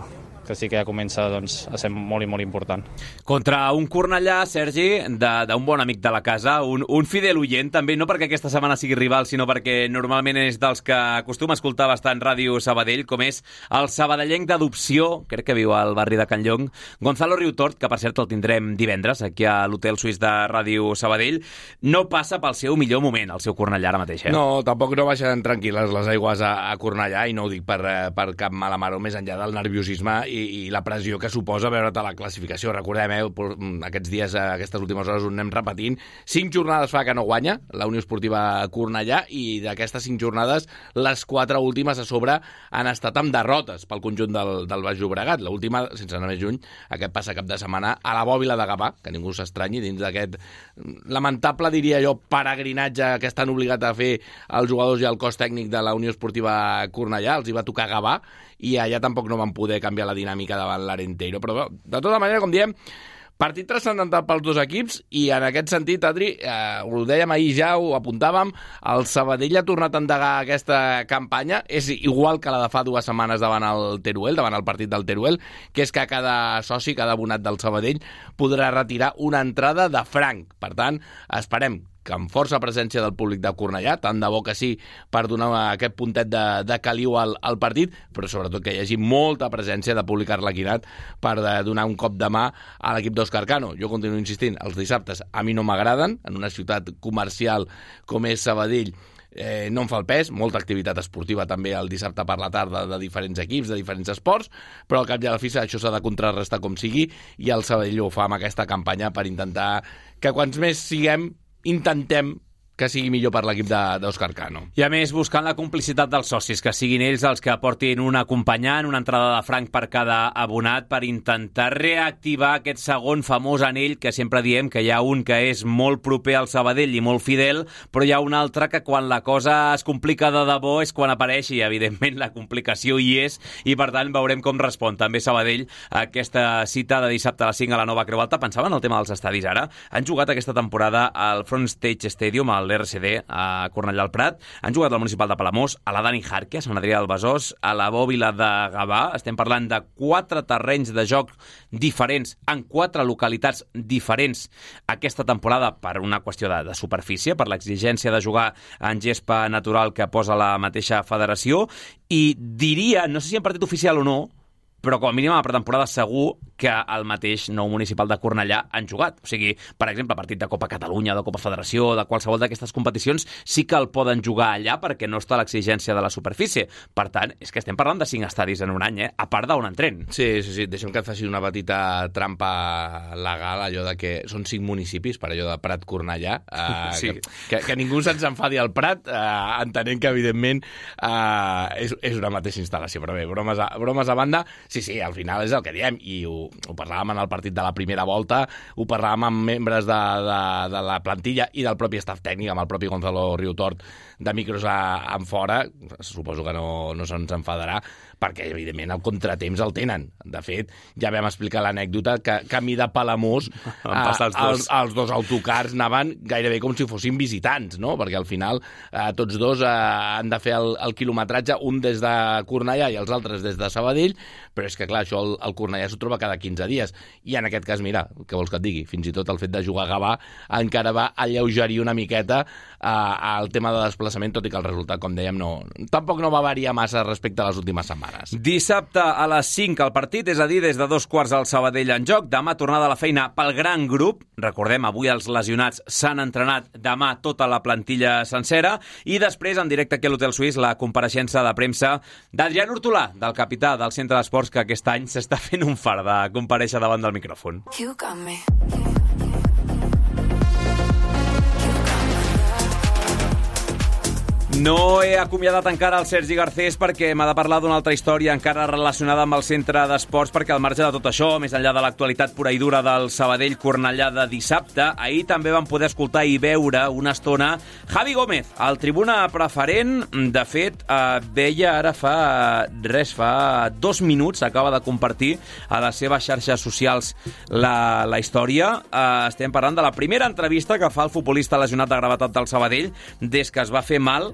que sí que ja comença doncs, a ser molt i molt important. Contra un Cornellà, Sergi, d'un bon amic de la casa, un, un fidel oient, també, no perquè aquesta setmana sigui rival, sinó perquè normalment és dels que acostuma a escoltar bastant Ràdio Sabadell, com és el sabadellenc d'adopció, crec que viu al barri de Can Llong, Gonzalo Riutort, que per cert el tindrem divendres aquí a l'Hotel Suís de Ràdio Sabadell. No passa pel seu millor moment, el seu Cornellà ara mateix, eh? No, tampoc no baixen tranquil·les les aigües a, a Cornellà, i no ho dic per, per cap mala mar, o més enllà del nerviosisme i, i la pressió que suposa veure't a la classificació. Recordem, eh, aquests dies, aquestes últimes hores, ho anem repetint. Cinc jornades fa que no guanya la Unió Esportiva Cornellà, i d'aquestes cinc jornades, les quatre últimes a sobre han estat amb derrotes pel conjunt del, del Baix Llobregat. L'última, sense anar més lluny, aquest passa cap de setmana a la Bòbila de Gavà, que ningú s'estranyi, dins d'aquest lamentable, diria jo, peregrinatge que estan obligats a fer els jugadors i el cos tècnic de la Unió Esportiva Cornellà. Els hi va tocar Gavà, i allà tampoc no van poder canviar la dinàmica davant l'Arenteiro. Però, de tota manera, com diem, partit transcendental pels dos equips, i en aquest sentit, Adri, eh, ho dèiem ahir ja, ho apuntàvem, el Sabadell ha tornat a endegar aquesta campanya, és igual que la de fa dues setmanes davant el Teruel, davant el partit del Teruel, que és que cada soci, cada abonat del Sabadell podrà retirar una entrada de franc. Per tant, esperem que amb força presència del públic de Cornellà, tant de bo que sí, per donar aquest puntet de, de caliu al, al partit, però sobretot que hi hagi molta presència de públic arlequinat per de donar un cop de mà a l'equip d'Òscar Cano. Jo continuo insistint, els dissabtes a mi no m'agraden, en una ciutat comercial com és Sabadell, eh, no em fa el pes, molta activitat esportiva també el dissabte per la tarda de diferents equips, de diferents esports, però al cap i a la fi això s'ha de contrarrestar com sigui, i el Sabadell ho fa amb aquesta campanya per intentar que quants més siguem, intentem que sigui millor per l'equip d'Òscar Cano. I a més, buscant la complicitat dels socis, que siguin ells els que aportin un acompanyant, una entrada de franc per cada abonat, per intentar reactivar aquest segon famós anell, que sempre diem que hi ha un que és molt proper al Sabadell i molt fidel, però hi ha un altre que quan la cosa es complica de debò és quan apareix, i evidentment la complicació hi és, i per tant veurem com respon també Sabadell a aquesta cita de dissabte a les cinc a la Nova Creu Alta. Pensava en el tema dels estadis ara. Han jugat aquesta temporada al Front Stage Stadium, al l'R C D a Cornellà al Prat, han jugat al Municipal de Palamós, a la Dani Jarque, a Sant Adrià del Besòs, a la Bòbila de Gavà. Estem parlant de quatre terrenys de joc diferents en quatre localitats diferents aquesta temporada per una qüestió de, de superfície, per l'exigència de jugar en gespa natural que posa la mateixa federació, i diria, no sé si en partit oficial o no, però com a mínim a la pretemporada segur que el mateix nou municipal de Cornellà han jugat. O sigui, per exemple, partit de Copa Catalunya, de Copa Federació, de qualsevol d'aquestes competicions, sí que el poden jugar allà perquè no està a l'exigència de la superfície. Per tant, és que estem parlant de cinc estadis en un any, eh? A part d'on entren. Sí, sí, sí. Deixa'm que et faci una petita trampa legal, allò de que són cinc municipis, per allò de Prat Cornellà. Eh, sí. que, que, que ningú se'ns enfadi al Prat, eh, entenent que, evidentment, eh, és, és una mateixa instal·lació. Però bé, bromes a, bromes a banda, sí, sí, al final és el que diem, i ho, ho parlàvem en el partit de la primera volta, ho parlàvem amb membres de, de, de la plantilla i del propi staff tècnic, amb el propi Gonzalo Riutort, de micros a, en fora. Suposo que no, no se'ns enfadarà, perquè, evidentment, el contratemps el tenen. De fet, ja vam explicar l'anècdota que camí de Palamós eh, els, dos. els, els dos autocars anaven gairebé com si fossin visitants, no? Perquè al final eh, tots dos eh, han de fer el, el quilometratge, un des de Cornellà i els altres des de Sabadell, però és que, clar, això el, el Cornellà s'ho troba cada quinze dies. I en aquest cas, mira, què vols que et digui? Fins i tot el fet de jugar a Gavà encara va alleugerir una miqueta eh, el tema de desplaçament, tot i que el resultat, com dèiem, no, tampoc no va variar massa respecte a les últimes setmanes. Dissabte a les cinc el partit, és a dir, des de dos quarts al Sabadell en joc. Demà tornada a la feina pel gran grup. Recordem, avui els lesionats s'han entrenat, demà tota la plantilla sencera, i després, en directe aquí a l'Hotel Suís, la compareixença de premsa d'Adrián Hortolà, del capità del Centre d'Esports, que aquest any s'està fent un far de comparèixer davant del micròfon. You got me. No he acomiadat encara el Sergi Garcés perquè m'ha de parlar d'una altra història encara relacionada amb el Centre d'Esports, perquè al marge de tot això, més enllà de l'actualitat pura i dura del Sabadell Cornellà de dissabte, ahir també vam poder escoltar i veure una estona Javi Gómez, el tribuna preferent. De fet, eh, veia ara fa res, fa dos minuts, acaba de compartir a les seves xarxes socials la, la història. Eh, estem parlant de la primera entrevista que fa el futbolista lesionat de gravetat del Sabadell des que es va fer mal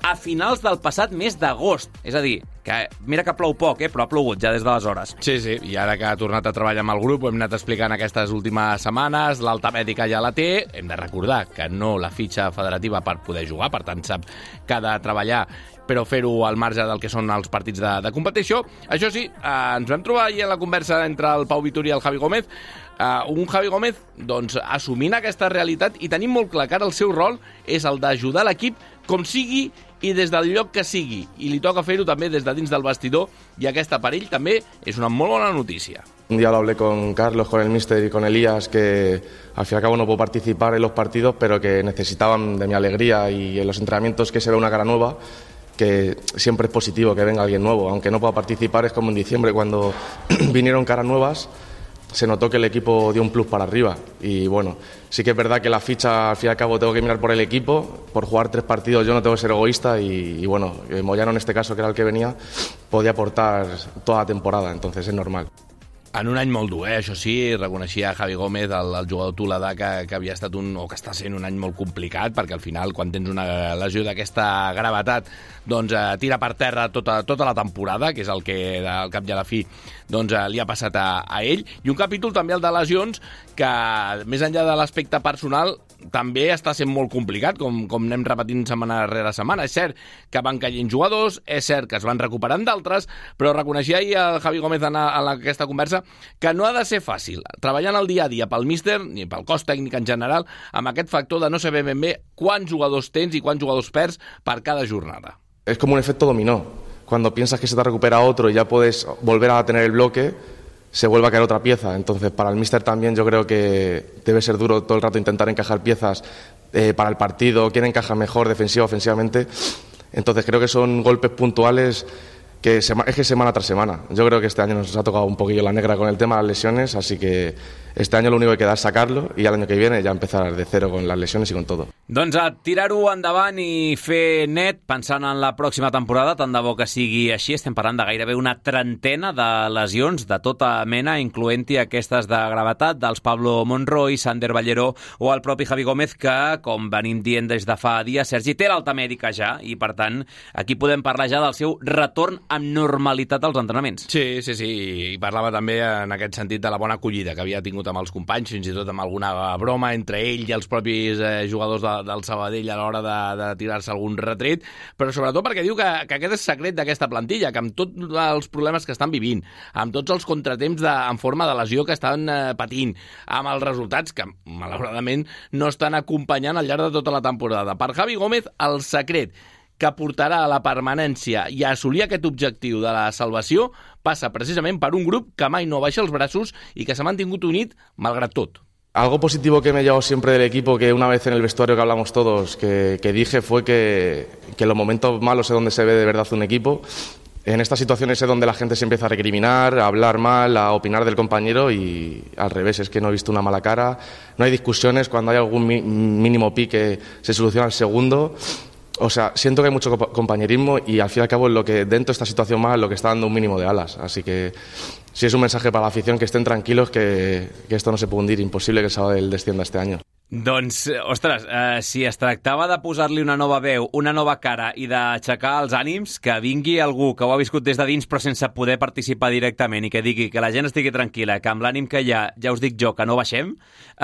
a finals del passat mes d'agost. És a dir, que mira que plou poc, eh, però ha plogut ja des d'aleshores. Sí, sí, i ara que ha tornat a treballar amb el grup, ho hem anat explicant aquestes últimes setmanes, l'alta mèdica ja la té, hem de recordar que no la fitxa federativa per poder jugar, per tant sap que ha de treballar però fer-ho al marge del que són els partits de, de competició. Això sí, eh, ens vam trobar ahir a la conversa entre el Pau Vitori i el Javi Gómez, eh, un Javi Gómez doncs, assumint aquesta realitat i tenim molt clar que ara el seu rol és el d'ajudar l'equip com sigui i des del lloc que sigui, i li toca fer-ho també des de dins del vestidor, i aquesta per ell també és una molt bona notícia. Un día lo hablé con Carlos, con el míster y con Elías, que al fin y al cabo no puedo participar en los partidos, pero que necesitaban de mi alegría y en los entrenamientos que se ve una cara nueva, que siempre es positivo que venga alguien nuevo, aunque no pueda participar. Es como en diciembre cuando vinieron caras nuevas, se notó que el equipo dio un plus para arriba, y bueno, sí que es verdad que la ficha al fin y al cabo tengo que mirar por el equipo, por jugar tres partidos yo no tengo que ser egoísta, y, y bueno, Moyano en este caso, que era el que venía, podía aportar toda la temporada, entonces es normal. En un any molt dur, eh? Això sí, reconeixia Javi Gómez, el, el jugador toledà, que, que havia estat un, o que està sent un any molt complicat, perquè al final, quan tens una lesió d'aquesta gravetat, doncs eh, tira per terra tota, tota la temporada, que és el que al cap i a la fi doncs, eh, li ha passat a, a ell. I un capítol també el de lesions, que més enllà de l'aspecte personal, també està sent molt complicat, com, com anem repetint setmana rere setmana. És cert que van caient jugadors, és cert que es van recuperant d'altres, però reconeixia ahir el Javi Gómez en, en aquesta conversa que no ha de ser fàcil, treballant el dia a dia pel míster, ni pel cos tècnic en general, amb aquest factor de no saber ben bé quants jugadors tens i quants jugadors perds per cada jornada. Es como un efecto dominó. Cuando piensas que se te recupera otro y ya puedes volver a tener el bloque, se vuelve a caer otra pieza. Entonces, para el míster también yo creo que debe ser duro todo el rato intentar encajar piezas eh, para el partido, quién encaja mejor defensiva, ofensivamente. Entonces, creo que son golpes puntuales que sema- es que semana tras semana. Yo creo que este año nos ha tocado un poquillo la negra con el tema de las lesiones, así que este año lo único que queda es sacarlo y el año que viene ya empezar de cero con las lesiones y con todo. Doncs a tirar-ho endavant i fer net pensant en la pròxima temporada, tant de bo que sigui així. Estem parlant de gairebé una trentena de lesions de tota mena, incloent-hi aquestes de gravetat dels Pablo Monroy, Sander Ballero o el propi Javi Gómez, que, com venim dient des de fa dies, Sergi, té l'alta mèdica ja, i per tant aquí podem parlar ja del seu retorn amb normalitat als entrenaments. Sí, sí, sí, i parlava també en aquest sentit de la bona acollida que havia tingut amb els companys, fins i tot amb alguna broma entre ell i els propis eh, jugadors de, del Sabadell a l'hora de, de tirar-se algun retret, però sobretot perquè diu que, que aquest és secret d'aquesta plantilla, que amb tots els problemes que estan vivint, amb tots els contratemps de, en forma de lesió que estan eh, patint, amb els resultats que, malauradament, no estan acompanyant al llarg de tota la temporada. Per Javi Gómez, el secret que portarà a la permanència i a assolir aquest objectiu de la salvació passa precisament per un grup que mai no baixa els braços i que s'ha mantingut unit malgrat tot. Algo positivo que me he llevado siempre del equipo, que una vez en el vestuario que hablamos todos, que, que dije, fue que, que en los momentos malos es donde se ve de verdad un equipo. En estas situaciones es donde la gente se empieza a recriminar, a hablar mal, a opinar del compañero, y al revés, es que no he visto una mala cara, no hay discusiones, cuando hay algún mi- mínimo pique se soluciona al segundo. O sea, siento que hay mucho compa- compañerismo y al fin y al cabo es lo que dentro de esta situación más lo que está dando un mínimo de alas. Así que sí es un mensaje para la afición, que estén tranquilos, que, que esto no se puede hundir, imposible que el Sabadell descienda este año. Doncs, ostres, eh, si es tractava de posar-li una nova veu, una nova cara i d'aixecar els ànims, que vingui algú que ho ha viscut des de dins però sense poder participar directament i que digui que la gent estigui tranquil·la, que amb l'ànim que hi ha, ja us dic jo, que no baixem, eh,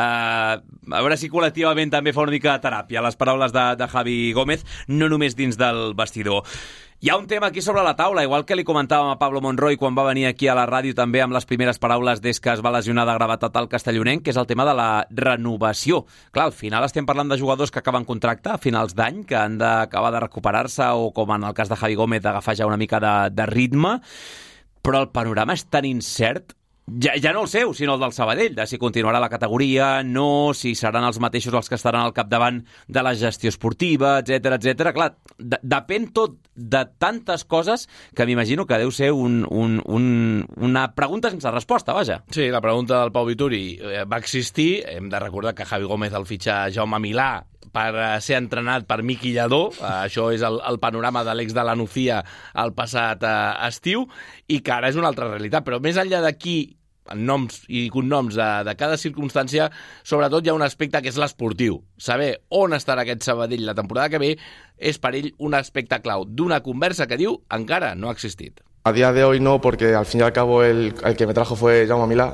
a veure si col·lectivament també fa una mica de teràpia les paraules de, de Javi Gómez, no només dins del vestidor. Hi ha un tema aquí sobre la taula, igual que li comentàvem a Pablo Monroy quan va venir aquí a la ràdio també amb les primeres paraules des que es va lesionar de gravetat al castellonenc, que és el tema de la renovació. Clar, al final estem parlant de jugadors que acaben contracte a finals d'any, que han d'acabar de recuperar-se o, com en el cas de Javi Gómez, d'agafar ja una mica de, de ritme, però el panorama és tan incert, ja, ja no el seu, sinó el del Sabadell, de si continuarà la categoria, no, si seran els mateixos els que estaran al capdavant de la gestió esportiva, etcètera, etcètera. Clar, de, depèn tot de tantes coses que m'imagino que deu ser un, un, un, una pregunta sense resposta, vaja. Sí, la pregunta del Pau Vitori va existir. Hem de recordar que Javi Gómez el fitxa Jaume Milà per ser entrenat per Miqui Lladó. Això és el, el panorama de l'ex de la Nucía el passat eh, estiu, i que ara és una altra realitat. Però més enllà d'aquí noms i cognoms de, de cada circumstància, sobretot hi ha un aspecte que és l'esportiu. Saber on estarà aquest Sabadell la temporada que ve és per ell un aspecte clau d'una conversa que diu encara no ha existit. A día de hoy no, porque al fin y al cabo el, el que me trajo fue Jaume Milà.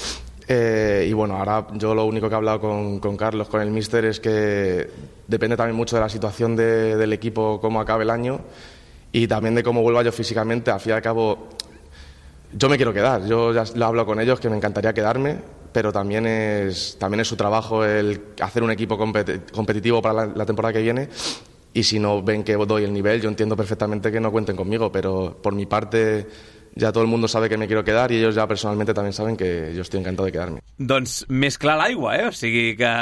Eh, y bueno, ahora yo lo único que he hablado con, con Carlos, con el míster, es que depende también mucho de la situación de, del equipo, cómo acabe el año y también de cómo vuelva yo físicamente. Al fin y al cabo, yo me quiero quedar, yo ya lo hablo con ellos que me encantaría quedarme, pero también es, también es su trabajo el hacer un equipo compet- competitivo para la, la temporada que viene. Y si no ven que doy el nivel, yo entiendo perfectamente que no cuenten conmigo, pero por mi parte ya todo el mundo sabe que me quiero quedar y ellos ya personalmente también saben que yo estoy encantado de quedarme. Doncs més clar l'aigua, eh? O sigui que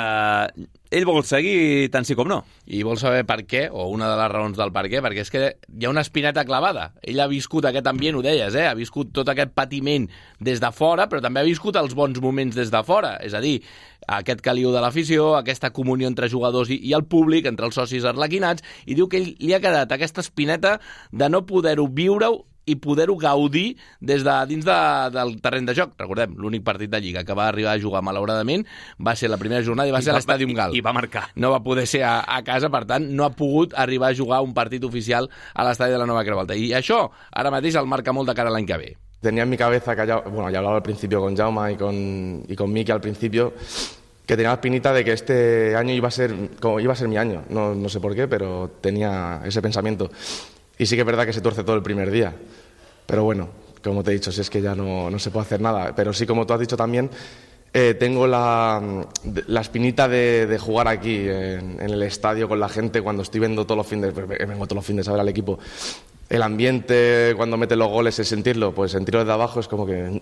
ell vol seguir tant sí com no. I vol saber per què, o una de les raons del per què, perquè és que hi ha una espineta clavada. Ell ha viscut aquest ambient, ho deies, eh? Ha viscut tot aquest patiment des de fora, però també ha viscut els bons moments des de fora. És a dir, aquest caliu de l'afició, aquesta comunió entre jugadors i, i el públic, entre els socis arlequinats, i diu que ell li ha quedat aquesta espineta de no poder-ho viure-ho i poder-ho gaudir des de dins de, del terreny de joc. Recordem, l'únic partit de Lliga que va arribar a jugar malauradament va ser la primera jornada i va I ser a l'Estàdium Gal. I, I va marcar. No va poder ser a, a casa, per tant, no ha pogut arribar a jugar un partit oficial a l'estadi de la Nova Creu Alta. I això, ara mateix, el marca molt de cara a l'any que ve. Tenía en mi cabeza que, haya, bueno, ya hablaba al principio con Jaume y con, y con Miki al principio, que tenía la espinita de que este año iba a ser, como iba a ser mi año. No, no sé por qué, pero tenía ese pensamiento. Y sí que es verdad que se tuerce todo el primer día. Pero bueno, como te he dicho, si es que ya no, no se puede hacer nada. Pero sí, como tú has dicho también, eh, tengo la, la espinita de, de jugar aquí, en, en el estadio, con la gente, cuando estoy viendo todos los fines, vengo todos los fines a ver al equipo. El ambiente, cuando meten los goles, el sentirlo, pues sentirlo desde abajo es como que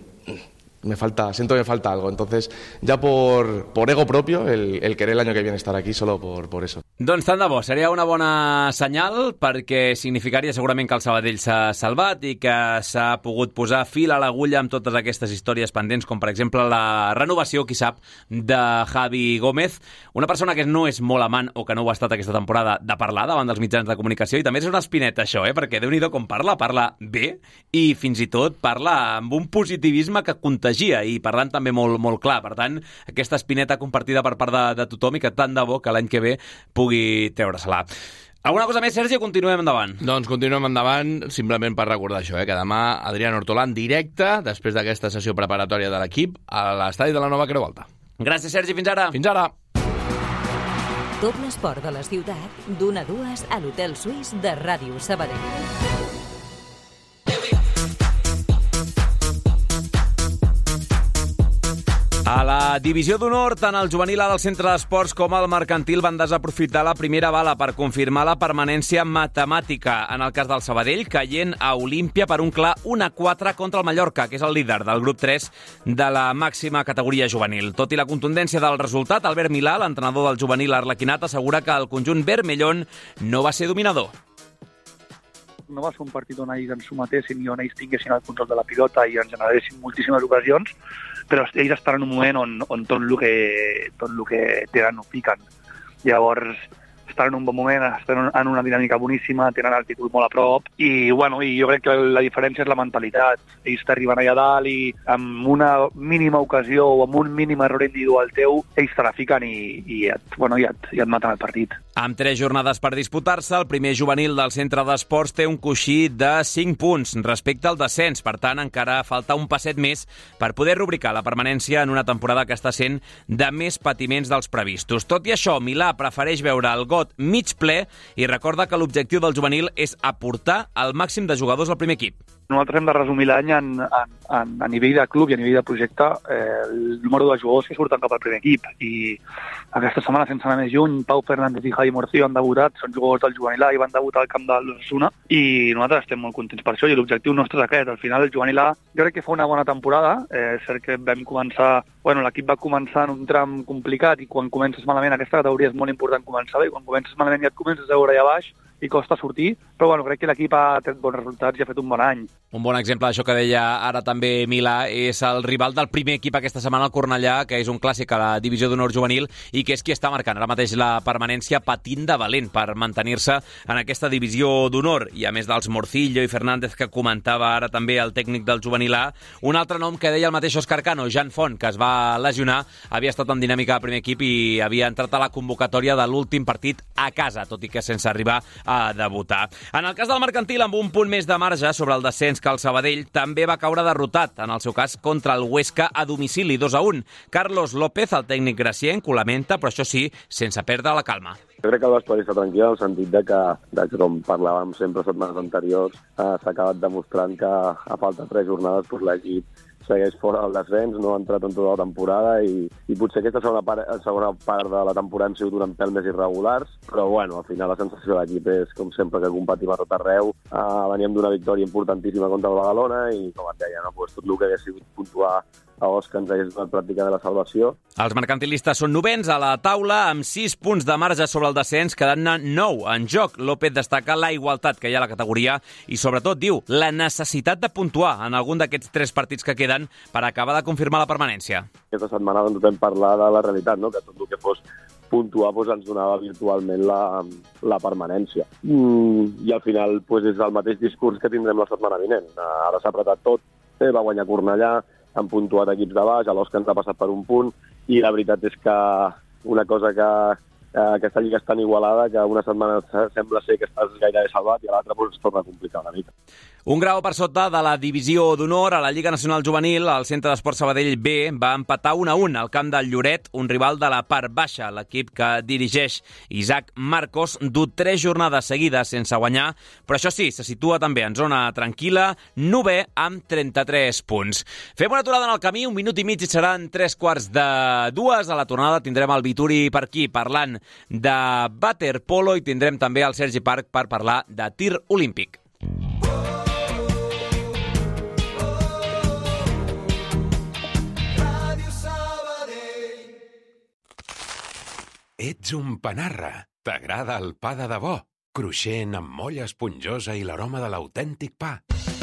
me falta, siento que me falta algo. Entonces, ya por, por ego propio, el, el querer el año que viene estar aquí, solo por, por eso. Doncs tant de bo, seria una bona senyal perquè significaria segurament que el Sabadell s'ha salvat i que s'ha pogut posar fil a l'agulla amb totes aquestes històries pendents, com per exemple la renovació, qui sap, de Javi Gómez, una persona que no és molt amant o que no ho ha estat aquesta temporada de parlar davant dels mitjans de comunicació, i també és una espineta això, eh? Perquè Déu-n'hi-do com parla, parla bé i fins i tot parla amb un positivisme que contagia i parlant també molt, molt clar. Per tant, aquesta espineta compartida per part de, de tothom i que tant de bo que l'any que ve pugui treure-se-la. Alguna cosa més, Sergi, o continuem endavant? Doncs continuem endavant, simplement per recordar això, eh, que demà Adrián Hortolán directe, després d'aquesta sessió preparatòria de l'equip, a l'estadi de la Nova Creu Alta. Gràcies, Sergi, fins ara. Fins ara. Tot l'esport de la ciutat, d'una a dues a l'Hotel Suís de Ràdio Sabadell. A la divisió d'honor, tant el juvenil A del Centre d'Esports com el mercantil van desaprofitar la primera bala per confirmar la permanència matemàtica. En el cas del Sabadell, caient a Olímpia per un clar un a quatre contra el Mallorca, que és el líder del grup tres de la màxima categoria juvenil. Tot i la contundència del resultat, Albert Milà, l'entrenador del juvenil arlequinat, assegura que el conjunt vermellón no va ser dominador. No va ser un partit on ells ens sometessin i on ells tinguessin el control de la pilota i ens generessin moltíssimes ocasions, però ells estan en un moment on, on tot el que, tot el que tenen ho piquen. Llavors, estan en un bon moment, estan en una dinàmica boníssima, tenen el títol molt a prop i, bueno, i jo crec que la diferència és la mentalitat. Ells t'arriben allà dalt i amb una mínima ocasió o amb un mínim error individual teu, ells te la fiquen i, i, et, bueno, i, et, i et maten el partit. Amb tres jornades per disputar-se, el primer juvenil del Centre d'Esports té un coixí de cinc punts respecte al descens. Per tant, encara falta un passet més per poder rubricar la permanència en una temporada que està sent de més patiments dels previstos. Tot i això, Milà prefereix veure el got mig ple i recorda que l'objectiu del juvenil és aportar el màxim de jugadors al primer equip. Nosaltres hem de resumir l'any en, en, en, a nivell de club i a nivell de projecte eh, el número de jugadors que surten cap al primer equip. I aquesta setmana, sense anar més lluny, Pau Fernández i Javi Morcillo han debutat, són jugadors del juvenil A i van debutar al camp de l'Osasuna i nosaltres estem molt contents per això i l'objectiu nostre és aquest. Al final el juvenil A jo crec que fa una bona temporada, eh, és cert que vam començar, bueno, l'equip va començar en un tram complicat i quan comences malament aquesta categoria és molt important començar bé i quan comences malament ja et comences a veure allà baix i costa sortir, però bueno, crec que l'equip ha tret bons resultats i ha fet un bon any. Un bon exemple d'això que deia ara també Milà és el rival del primer equip aquesta setmana, el Cornellà, que és un clàssic a la divisió d'honor juvenil i que és qui està marcant ara mateix la permanència, patint de valent per mantenir-se en aquesta divisió d'honor. I a més dels Morcillo i Fernández que comentava ara també el tècnic del juvenil A, un altre nom que deia el mateix Òscar Cano, Jan Font, que es va lesionar, havia estat en dinàmica del primer equip i havia entrat a la convocatòria de l'últim partit a casa, tot i que sense arribar a debutar. En el cas del Mercantil, amb un punt més de marge sobre el descens que el Sabadell, també va caure derrotat, en el seu cas contra el Huesca a domicili, dos a un. Carlos López, el tècnic gracienc, ho lamenta, però això sí, sense perdre la calma. Jo crec que el vestuari està tranquil en el sentit de que, de que com parlàvem sempre setmanes anteriors, eh, s'ha acabat demostrant que a falta de tres jornades doncs, l'equip segueix fora del descens, no ha entrat en tota la temporada i, i potser aquesta segona part, segona part de la temporada han sigut un pèl més irregulars, però bueno, al final la sensació de l'equip és, com sempre, que competim a tot arreu. Uh, veníem d'una victòria importantíssima contra el Badalona i, com et deia, no, pues, tot el que hagués sigut puntuar a Os, que ens hagués donat pràcticament la salvació. Els mercantilistes són novens a la taula amb sis punts de marge sobre el descens, quedant-ne nou en joc. López destaca la igualtat que hi ha a la categoria i, sobretot, diu la necessitat de puntuar en algun d'aquests tres partits que queden per acabar de confirmar la permanència. Aquesta setmana doncs, vam parlar de la realitat, no? Que tot el que fos puntuar doncs, ens donava virtualment la, la permanència. Mm, I al final doncs, és el mateix discurs que tindrem la setmana vinent. Ara s'ha apretat tot, eh, va guanyar Cornellà, han puntuat equips de baix, a l'Osca ens ha passat per un punt, i la veritat és que una cosa que eh, aquesta lliga és tan igualada que una setmana sembla ser que estàs gairebé salvat i a l'altra doncs, es torna a complicar una mica. Un grau per sota de la divisió d'honor a la Lliga Nacional Juvenil, el Centre d'Esport Sabadell B va empatar un a un al camp del Lloret, un rival de la part baixa. L'equip que dirigeix Isaac Marcos du tres jornades seguides sense guanyar, però això sí, se situa també en zona tranquil·la, novè amb trenta-tres punts. Fem una aturada en el camí, un minut i mig i seran tres quarts de dues. A la tornada tindrem el Vituri per aquí parlant de waterpolo i tindrem també el Sergi Parc per parlar de tir olímpic. Ets un panarra. T'agrada el pa de debò? Cruixent, amb molla esponjosa i l'aroma de l'autèntic pa.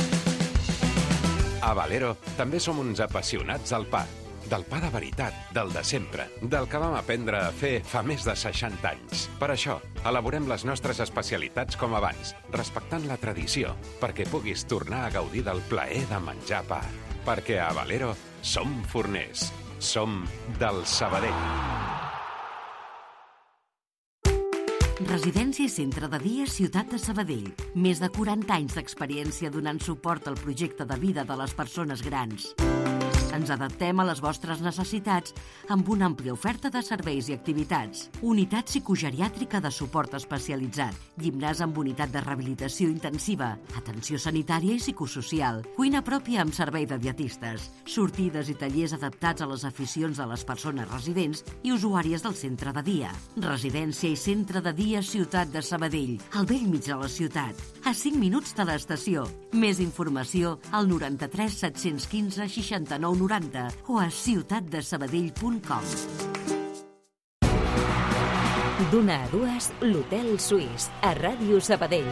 A Valero també som uns apassionats del pa. Del pa de veritat, del de sempre, del que vam aprendre a fer fa més de seixanta anys. Per això, elaborem les nostres especialitats com abans, respectant la tradició, perquè puguis tornar a gaudir del plaer de menjar pa. Perquè a Valero som forners. Som del Sabadell. Residència i Centre de Dia Ciutat de Sabadell. Més de quaranta anys d'experiència donant suport al projecte de vida de les persones grans. Ens adaptem a les vostres necessitats amb una àmplia oferta de serveis i activitats. Unitat psicogeriàtrica de suport especialitzat, gimnàs amb unitat de rehabilitació intensiva, atenció sanitària i psicosocial, cuina pròpia amb servei de dietistes, sortides i tallers adaptats a les aficions de les persones residents i usuàries del centre de dia. Residència i Centre de Dia Ciutat de Sabadell, al bell mig de la ciutat, a cinc minuts de l'estació. Més informació al noranta-tres set-cents quinze seixanta-nou noranta o a ciutat de sabadell punt com. D'una a dues, l'Hotel Suís, a Ràdio Sabadell.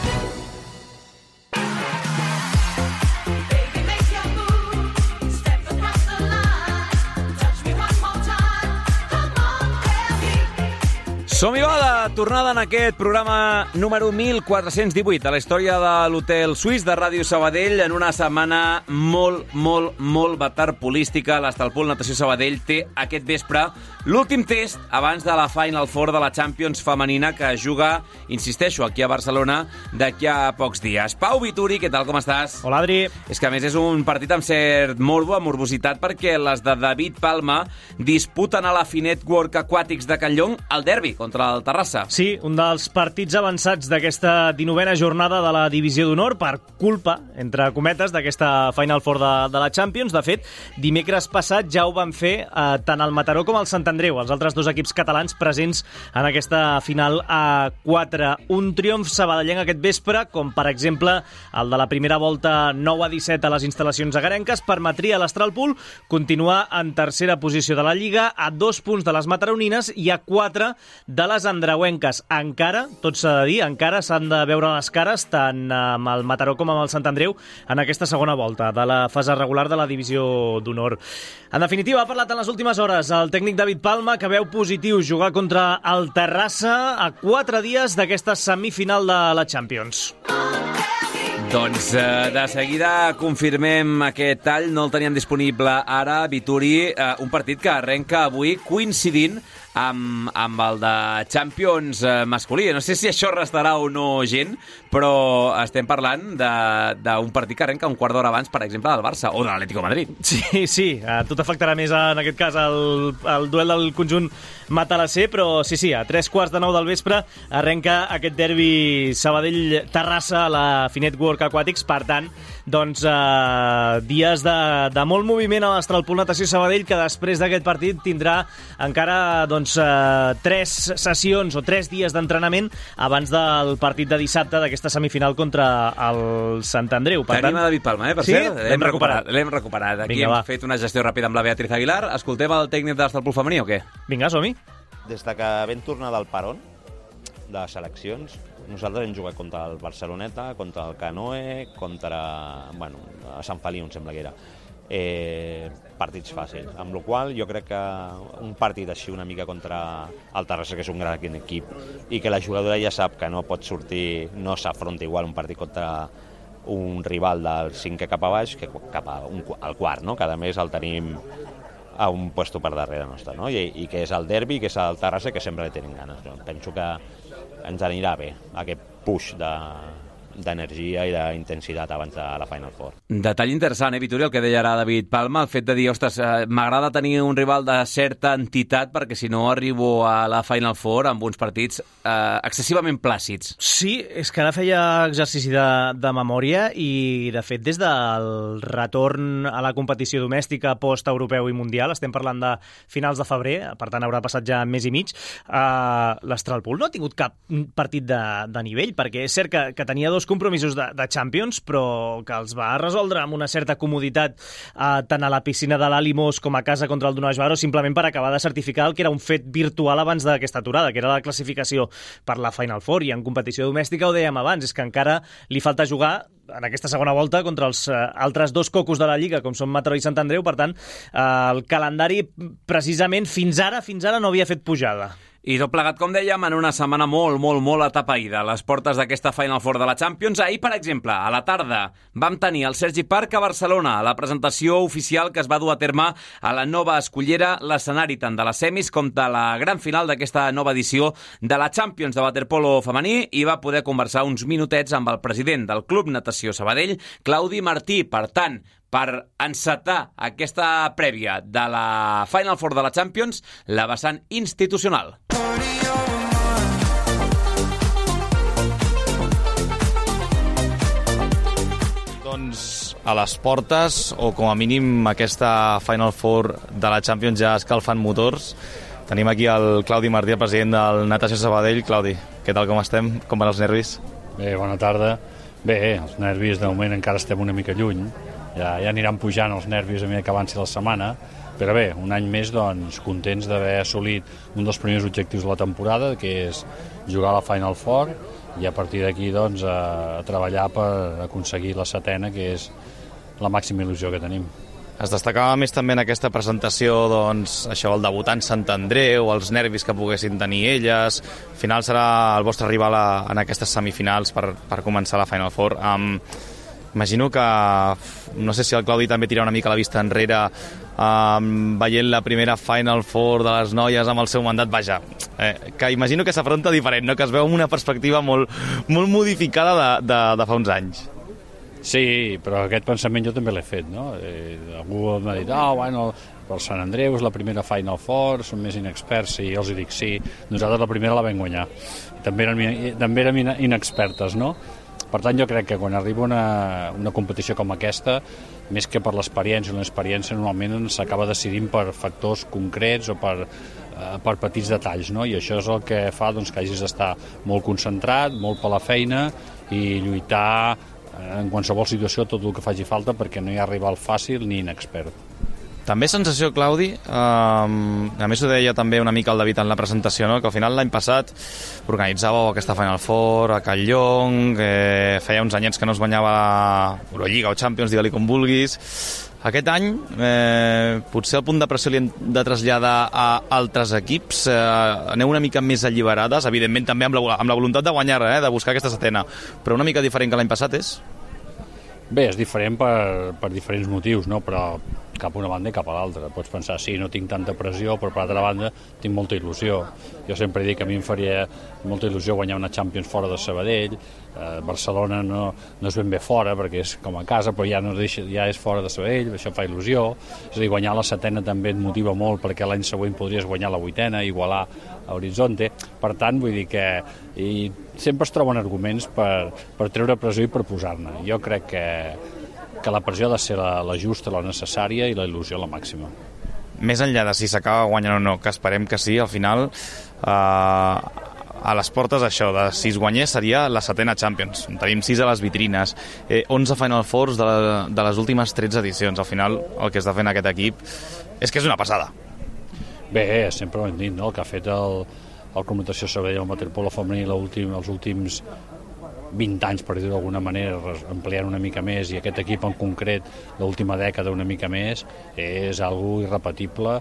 Som-hi, va, de tornada en aquest programa número mil quatre-cents divuit de la història de l'Hotel Suís de Ràdio Sabadell en una setmana molt, molt, molt waterpolística. L'Estalpol Natació Sabadell té aquest vespre l'últim test abans de la Final Four de la Champions femenina que es juga, insisteixo, aquí a Barcelona d'aquí a pocs dies. Pau Vituri, què tal, com estàs? Hola, Adri. És que a més és un partit amb cert morbo, amb morbositat, perquè les de David Palma disputen a la Finet World Aquatics de Can Llong el derbi contra el Terrassa. Sí, un dels partits avançats d'aquesta dinovena jornada de la Divisió d'Honor per culpa, entre cometes, d'aquesta Final Four de, de la Champions. De fet, dimecres passat ja ho van fer eh, tant el Mataró com el Sant Andreu Andreu, els altres dos equips catalans presents en aquesta final a quatre. Un triomf sabadellenc aquest vespre, com per exemple el de la primera volta nou a disset a les instal·lacions agarenques, permetria a l'Astralpool continuar en tercera posició de la Lliga, a dos punts de les mataronines i a quatre de les andreuenques. Encara, tot s'ha de dir, encara s'han de veure les cares tant amb el Mataró com amb el Sant Andreu en aquesta segona volta de la fase regular de la divisió d'honor. En definitiva, ha parlat en les últimes hores el tècnic David Palma, que veu positiu jugar contra el Terrassa a quatre dies d'aquesta semifinal de la Champions. Doncs eh, de seguida confirmem aquest tall, no el teníem disponible ara, Vituri, eh, un partit que arrenca avui coincidint amb, amb el de Champions eh, masculí. No sé si això restarà o no gent, però estem parlant d'un partit que arrenca un quart d'hora abans, per exemple, del Barça o de l'Atlético de Madrid. Sí, sí, eh, tot afectarà més en aquest cas el, el duel del conjunt matalasser, però sí, sí, a tres quarts de nou del vespre arrenca aquest derbi Sabadell-Terrassa a la Finet Work Aquatics. Per tant, doncs, eh, dies de, de molt moviment a l'Astralpool Natació Sabadell, que després d'aquest partit tindrà encara doncs, eh, tres sessions o tres dies d'entrenament abans del partit de dissabte d'aquesta semifinal contra el Sant Andreu. Per Tenim tant... a David Palma, eh, per sí? cert. L'hem recuperat. L'hem recuperat. Aquí Vinga, hem va. fet una gestió ràpida amb la Beatriz Aguilar. Escoltem el tècnic de l'Astralpool femení o què? Vinga, som-hi. Des de que vam tornar del Paron de seleccions, nosaltres hem jugat contra el Barceloneta, contra el Canoe, contra, bueno, a Sant Feliu, em sembla que era. Eh, partits fàcils, amb la qual jo crec que un partit així una mica contra el Terrassa, que és un gran equip, i que la jugadora ja sap que no pot sortir, no s'afronta igual un partit contra un rival del cinquè cap a baix que cap a un, al quart, no? Cada mes el tenim a un puesto per darrere nostre, no? I, i que és el derbi, que és el Terrassa, que sempre li tenim ganes. Jo penso que ens anirà bé aquest push de d'energia i d'intensitat abans de la Final Four. Detall interessant, eh, Vituri, el que deia ara David Palma, el fet de dir, ostres, eh, m'agrada tenir un rival de certa entitat perquè si no arribo a la Final Four amb uns partits eh, excessivament plàcids. Sí, és que ara feia exercici de, de memòria i, de fet, des del retorn a la competició domèstica post-europeu i mundial, estem parlant de finals de febrer, per tant haurà passat ja mes i mig, eh, l'Astralpool no ha tingut cap partit de, de nivell, perquè és cert que, que tenia dos compromisos de, de Champions, però que els va resoldre amb una certa comoditat eh, tant a la piscina de l'Alimos com a casa contra el Donau Baro, simplement per acabar de certificar el que era un fet virtual abans d'aquesta aturada, que era la classificació per la Final Four. I en competició domèstica, ho dèiem abans, és que encara li falta jugar en aquesta segona volta contra els eh, altres dos cocos de la Lliga, com són Mataró i Sant Andreu. Per tant, eh, el calendari precisament fins ara fins ara no havia fet pujada. I tot plegat, com dèiem, en una setmana molt, molt, molt atapeïda. Les portes d'aquesta Final Four de la Champions. Ahir, per exemple, a la tarda, vam tenir el Sergi Parc a Barcelona, la presentació oficial que es va dur a terme a la nova Escullera, l'escenari tant de les semis com de la gran final d'aquesta nova edició de la Champions de waterpolo femení, i va poder conversar uns minutets amb el president del Club Natació Sabadell, Claudi Martí. Per tant, per encetar aquesta prèvia de la Final Four de la Champions, la vessant institucional. Doncs a les portes, o com a mínim aquesta Final Four de la Champions ja escalfant motors. Tenim aquí el Claudi Martí, el president del Natació Sabadell. Claudi, què tal, com estem? Com van els nervis? Bé, bona tarda. Bé, els nervis de moment encara estem una mica lluny. Ja, ja aniran pujant els nervis a mesura que avanci la setmana, però bé, un any més doncs, contents d'haver assolit un dels primers objectius de la temporada, que és jugar a la Final Four, i a partir d'aquí doncs, a, a treballar per aconseguir la setena, que és la màxima il·lusió que tenim. Es destacava més també en aquesta presentació doncs, això, el debutant Sant Andreu, els nervis que poguessin tenir elles. Al final serà el vostre rival a, en aquestes semifinals per, per començar la Final Four. Um, Imagino que, no sé si el Claudi també tira una mica la vista enrere, um, veient la primera Final Four de les noies amb el seu mandat, vaja, eh, que imagino que s'afronta diferent, no? Que es veu amb una perspectiva molt, molt modificada de, de, de fa uns anys. Sí, però aquest pensament jo també l'he fet, no? Eh, algú m'ha dit, ah, oh, bueno, per Sant Andreu és la primera Final Four, són més inexperts, i jo els dic, sí, nosaltres la primera la vam guanyar. També érem, també érem inexpertes, no? Per tant, jo crec que quan arriba una, una competició com aquesta, més que per l'experiència, una experiència normalment s'acaba decidint per factors concrets o per per petits detalls, no? I això és el que fa doncs, que hagis d'estar molt concentrat, molt per la feina i lluitar en qualsevol situació tot el que faci falta perquè no hi ha rival fàcil ni inexpert. També sensació, Claudi, eh, a més ho deia també una mica el David en la presentació, no? Que al final l'any passat organitzàveu aquesta Final Four a Catlllong, que feia uns anyets que no es guanyava Eurolliga o Champions, digue-li com vulguis. Aquest any eh, potser el punt de pressió li hem de traslladar a altres equips, eh, aneu una mica més alliberades, evidentment també amb la, amb la voluntat de guanyar, eh, de buscar aquesta setena, però una mica diferent que l'any passat és? Bé, és diferent per, per diferents motius, no? Però cap a una banda i cap a l'altra. Pots pensar, sí, no tinc tanta pressió, però per altra banda tinc molta il·lusió. Jo sempre dic que a mi em faria molta il·lusió guanyar una Champions fora de Sabadell. Eh, Barcelona no, no és ben bé fora, perquè és com a casa, però ja, no deixa, ja és fora de Sabadell, això fa il·lusió. És a dir, guanyar la setena també et motiva molt, perquè l'any següent podries guanyar la vuitena, igualar a Horizonte. Per tant, vull dir que i sempre es troben arguments per, per treure pressió i per posar-ne. Jo crec que que la pressió ha de ser la, la justa, la necessària i la il·lusió la màxima. Més enllà de si s'acaba guanyant o no, que esperem que sí, al final eh, a les portes això, de si es guanyés seria la setena Champions. Tenim sis a les vitrines, eh, onze Final Fours de, la, de les últimes tretze edicions. Al final el que està fent aquest equip és que és una passada. Bé, sempre ho hem dit, no? El que ha fet el, el Comunicació Sabadell, el waterpolo femení els últims vint anys, per dir-ho d'alguna manera, ampliant una mica més, i aquest equip en concret l'última dècada una mica més, és algo irrepetible,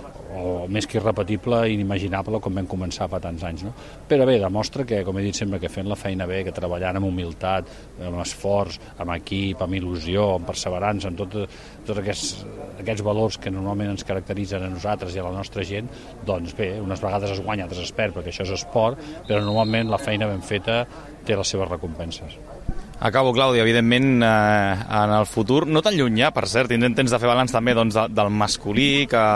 o més que irrepetible, inimaginable, com vam començar fa tants anys, no? Però bé, demostra que, com he dit sempre, que fent la feina bé, que treballant amb humilitat, amb esforç, amb equip, amb il·lusió, amb perseverança, amb tot, tots aquests, aquests valors que normalment ens caracteritzen a nosaltres i a la nostra gent, doncs bé, unes vegades es guanya, altres es perd, perquè això és esport, però normalment la feina ben feta té les seves recompenses. Acabo, Claudi, evidentment eh, en el futur, no tan lluny ja, per cert, tindrem temps de fer balanç també doncs, de, del masculí, que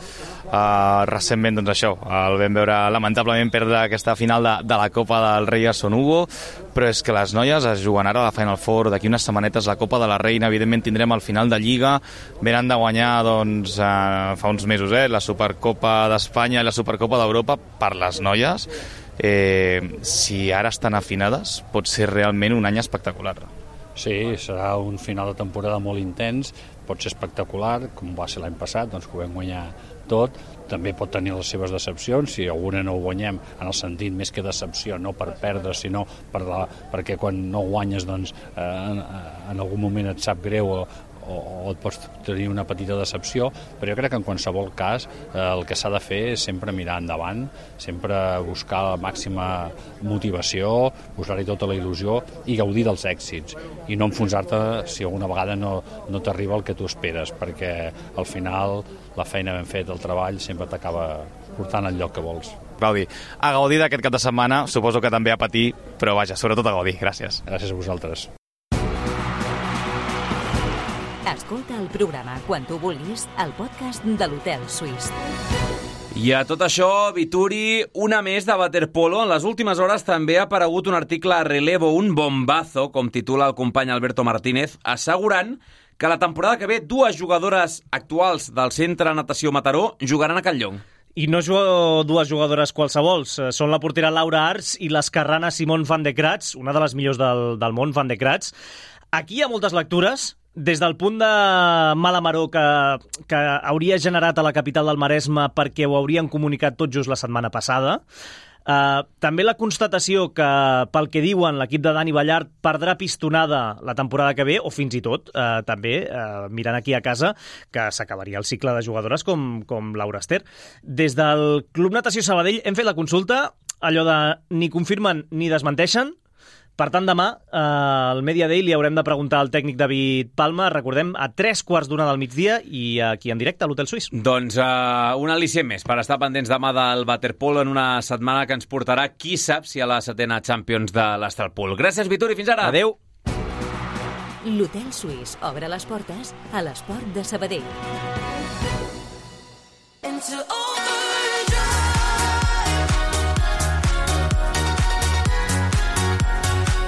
eh, recentment doncs això, el vam veure lamentablement perdre aquesta final de, de la Copa del Rei a Son Hugo, però és que les noies es juguen ara a la Final Four, d'aquí unes setmanetes la Copa de la Reina, evidentment tindrem el final de Lliga, venen de guanyar doncs, eh, fa uns mesos eh, la Supercopa d'Espanya i la Supercopa d'Europa per les noies. Eh, si ara estan afinades pot ser realment un any espectacular. Sí, serà un final de temporada molt intens, pot ser espectacular, com va ser l'any passat, doncs que ho vam guanyar tot. També pot tenir les seves decepcions, si alguna no ho guanyem en el sentit més que decepció, no per perdre, sinó per la, perquè quan no guanyes doncs, eh, en, en algun moment et sap greu o, o, o et pots tenir una petita decepció, però jo crec que en qualsevol cas eh, el que s'ha de fer és sempre mirar endavant, sempre buscar la màxima motivació, posar-hi tota la il·lusió i gaudir dels èxits, i no enfonsar-te si alguna vegada no, no t'arriba el que tu esperes, perquè al final la feina ben feta, el treball, sempre t'acaba portant al lloc que vols. Claudi, a gaudir d'aquest cap de setmana, suposo que també a patir, però vaja, sobretot a gaudir. Gràcies. Gràcies a vosaltres. Escolta el programa quan tu vulguis al podcast de l'Hotel Suís. I a tot això, Vituri, una més de waterpolo. En les últimes hores també ha aparegut un article a Relevo, un bombazo, com titula el company Alberto Martínez, assegurant que la temporada que ve dues jugadores actuals del Centre Natació Mataró jugaran a Catlllong. I no dues jugadores qualsevols, són la portera Laura Arts i l'esquerrana Simone van de Kratz, una de les millors del, del món, van de Kratz. Aquí hi ha moltes lectures, des del punt de mala maror que, que hauria generat a la capital del Maresme perquè ho haurien comunicat tot just la setmana passada. Uh, també la constatació que, pel que diuen, l'equip de Dani Ballart perdrà pistonada la temporada que ve, o fins i tot, uh, també, uh, mirant aquí a casa, que s'acabaria el cicle de jugadores com, com Laura Ester. Des del Club Natació Sabadell hem fet la consulta, allò de ni confirmen ni desmenteixen. Per tant, demà, eh, al Media Day li haurem de preguntar al tècnic David Palma, recordem, a tres quarts d'una del migdia i aquí en directe a l'Hotel Suís. Doncs uh, un al·licient més per estar pendents demà del waterpolo en una setmana que ens portarà, qui sap si a la setena Champions de l'Estalpool. Gràcies, Vituri, fins ara. Adéu. L'Hotel Suís obre les portes a l'esport de Sabadell.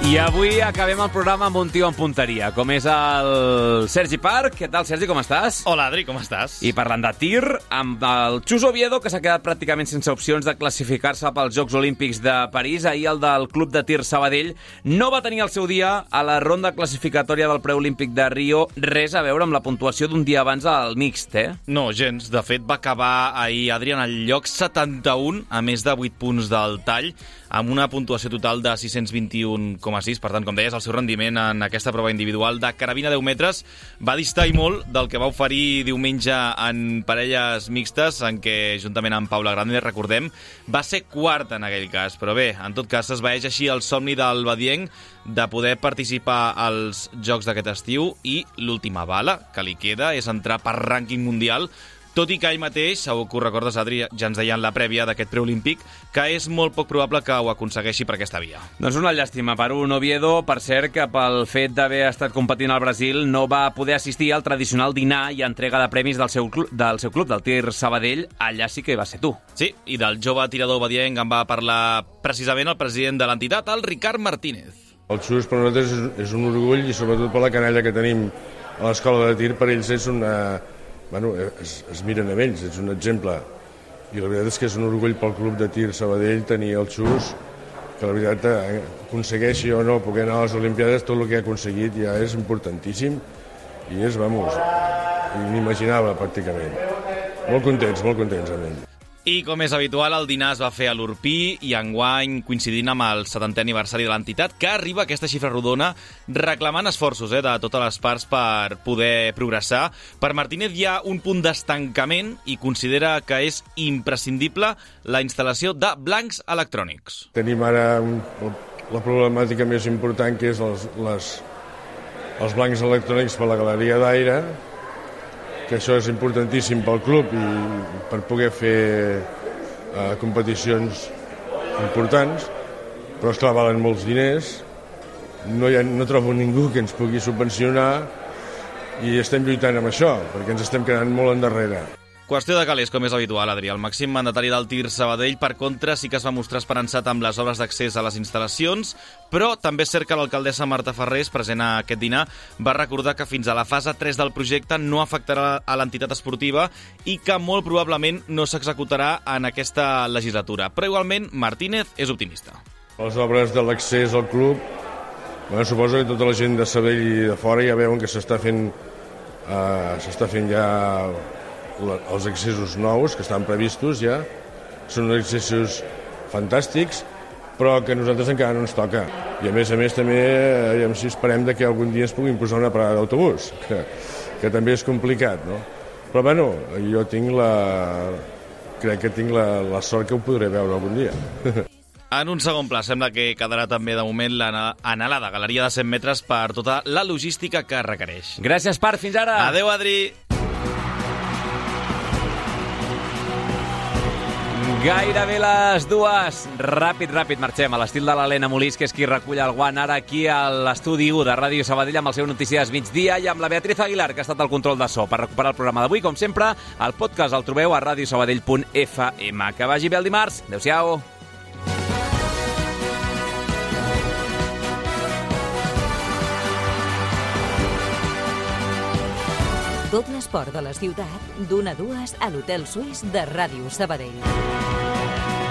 I avui acabem el programa amb un tio en punteria, com és el Sergi Parc. Què tal, Sergi, com estàs? Hola, Adri, com estàs? I parlant de tir, amb el Xus Oviedo, que s'ha quedat pràcticament sense opcions de classificar-se pels Jocs Olímpics de París. Ahir el del Club de Tir Sabadell no va tenir el seu dia a la ronda classificatòria del preolímpic de Rio. Res a veure amb la puntuació d'un dia abans al mixt, eh? No, gens. De fet, va acabar ahir, Adri, en el lloc setanta-u, a més de vuit punts del tall, amb una puntuació total de sis-cents vint-i-un coma sis. Per tant, com deies, el seu rendiment en aquesta prova individual de carabina deu metres va distar i molt del que va oferir diumenge en parelles mixtes, en què, juntament amb Paula Grande, recordem, va ser quart en aquell cas. Però bé, en tot cas, s'esvaeix així el somni del badienc de poder participar als Jocs d'aquest estiu, i l'última bala que li queda és entrar per rànquing mundial, tot i que ell mateix, segur que ho recordes, Adri, ja ens deia en la prèvia d'aquest preolímpic, que és molt poc probable que ho aconsegueixi per aquesta via. Doncs una llàstima per un Oviedo, per cert, que pel fet d'haver estat competint al Brasil no va poder assistir al tradicional dinar i entrega de premis del seu, club, del seu club, del Tir Sabadell. Allà sí que hi va ser tu. Sí, i del jove tirador badienc en va parlar precisament el president de l'entitat, el Ricard Martínez. El Xus per nosaltres és, és un orgull, i sobretot per la canalla que tenim a l'escola de tir, per ells és una... Bueno, es, es miren a ells, és un exemple. I la veritat és que és un orgull pel club de tir Sabadell tenir el Xus, que la veritat aconsegueixi o no poder anar a les Olimpiades, tot el que ha aconseguit ja és importantíssim i és, vamos, inimaginable pràcticament. Molt contents, molt contents amb ell. I, com és habitual, el dinar es va fer a l'Urpí, i enguany coincidint amb el setantè aniversari de l'entitat, que arriba a aquesta xifra rodona reclamant esforços eh, de totes les parts per poder progressar. Per Martínez hi ha un punt d'estancament i considera que és imprescindible la instal·lació de blancs electrònics. Tenim ara un, la problemàtica més important, que és els, les, els blancs electrònics per la galeria d'aire, que això és importantíssim pel club i per poder fer eh, competicions importants, però esclar, valen molts diners, no, hi ha, no trobo ningú que ens pugui subvencionar i estem lluitant amb això, perquè ens estem quedant molt endarrere. Qüestió de calés, com és habitual, Adri. El màxim mandatari del Tir Sabadell, per contra, sí que es va mostrar esperançat amb les obres d'accés a les instal·lacions, però també és cert que l'alcaldessa Marta Ferrés, present a aquest dinar, va recordar que fins a la fase tres del projecte no afectarà a l'entitat esportiva i que molt probablement no s'executarà en aquesta legislatura. Però igualment, Martínez és optimista. Les obres de l'accés al club, bueno, suposo que tota la gent de Sabadell i de fora ja veuen que s'està fent, eh, s'està fent ja els accessos nous que estan previstos ja, són accessos fantàstics, però que a nosaltres encara no ens toca. I a més a més també ja si esperem que algun dia es puguin posar una parada d'autobús, que, que també és complicat, no? Però bueno, jo tinc la... crec que tinc la, la sort que ho podré veure algun dia. En un segon pla, sembla que quedarà també de moment l'anhelada galeria de cent metres per tota la logística que requereix. Gràcies, Parc, fins ara! Adéu, Adri! Gairebé les dues. Ràpid, ràpid, marxem a l'estil de l'Helena Molís, que és qui recull el guant ara aquí a l'estudi u de Ràdio Sabadell amb el seu Notícies Migdia, i amb la Beatriz Aguilar, que ha estat al control de so. Per recuperar el programa d'avui, com sempre, el podcast el trobeu a radiosabadell punt f m. Que vagi bé el dimarts. Adéu-siau. Tot l'esport de la ciutat, d'una a dues a l'Hotel Suís de Ràdio Sabadell.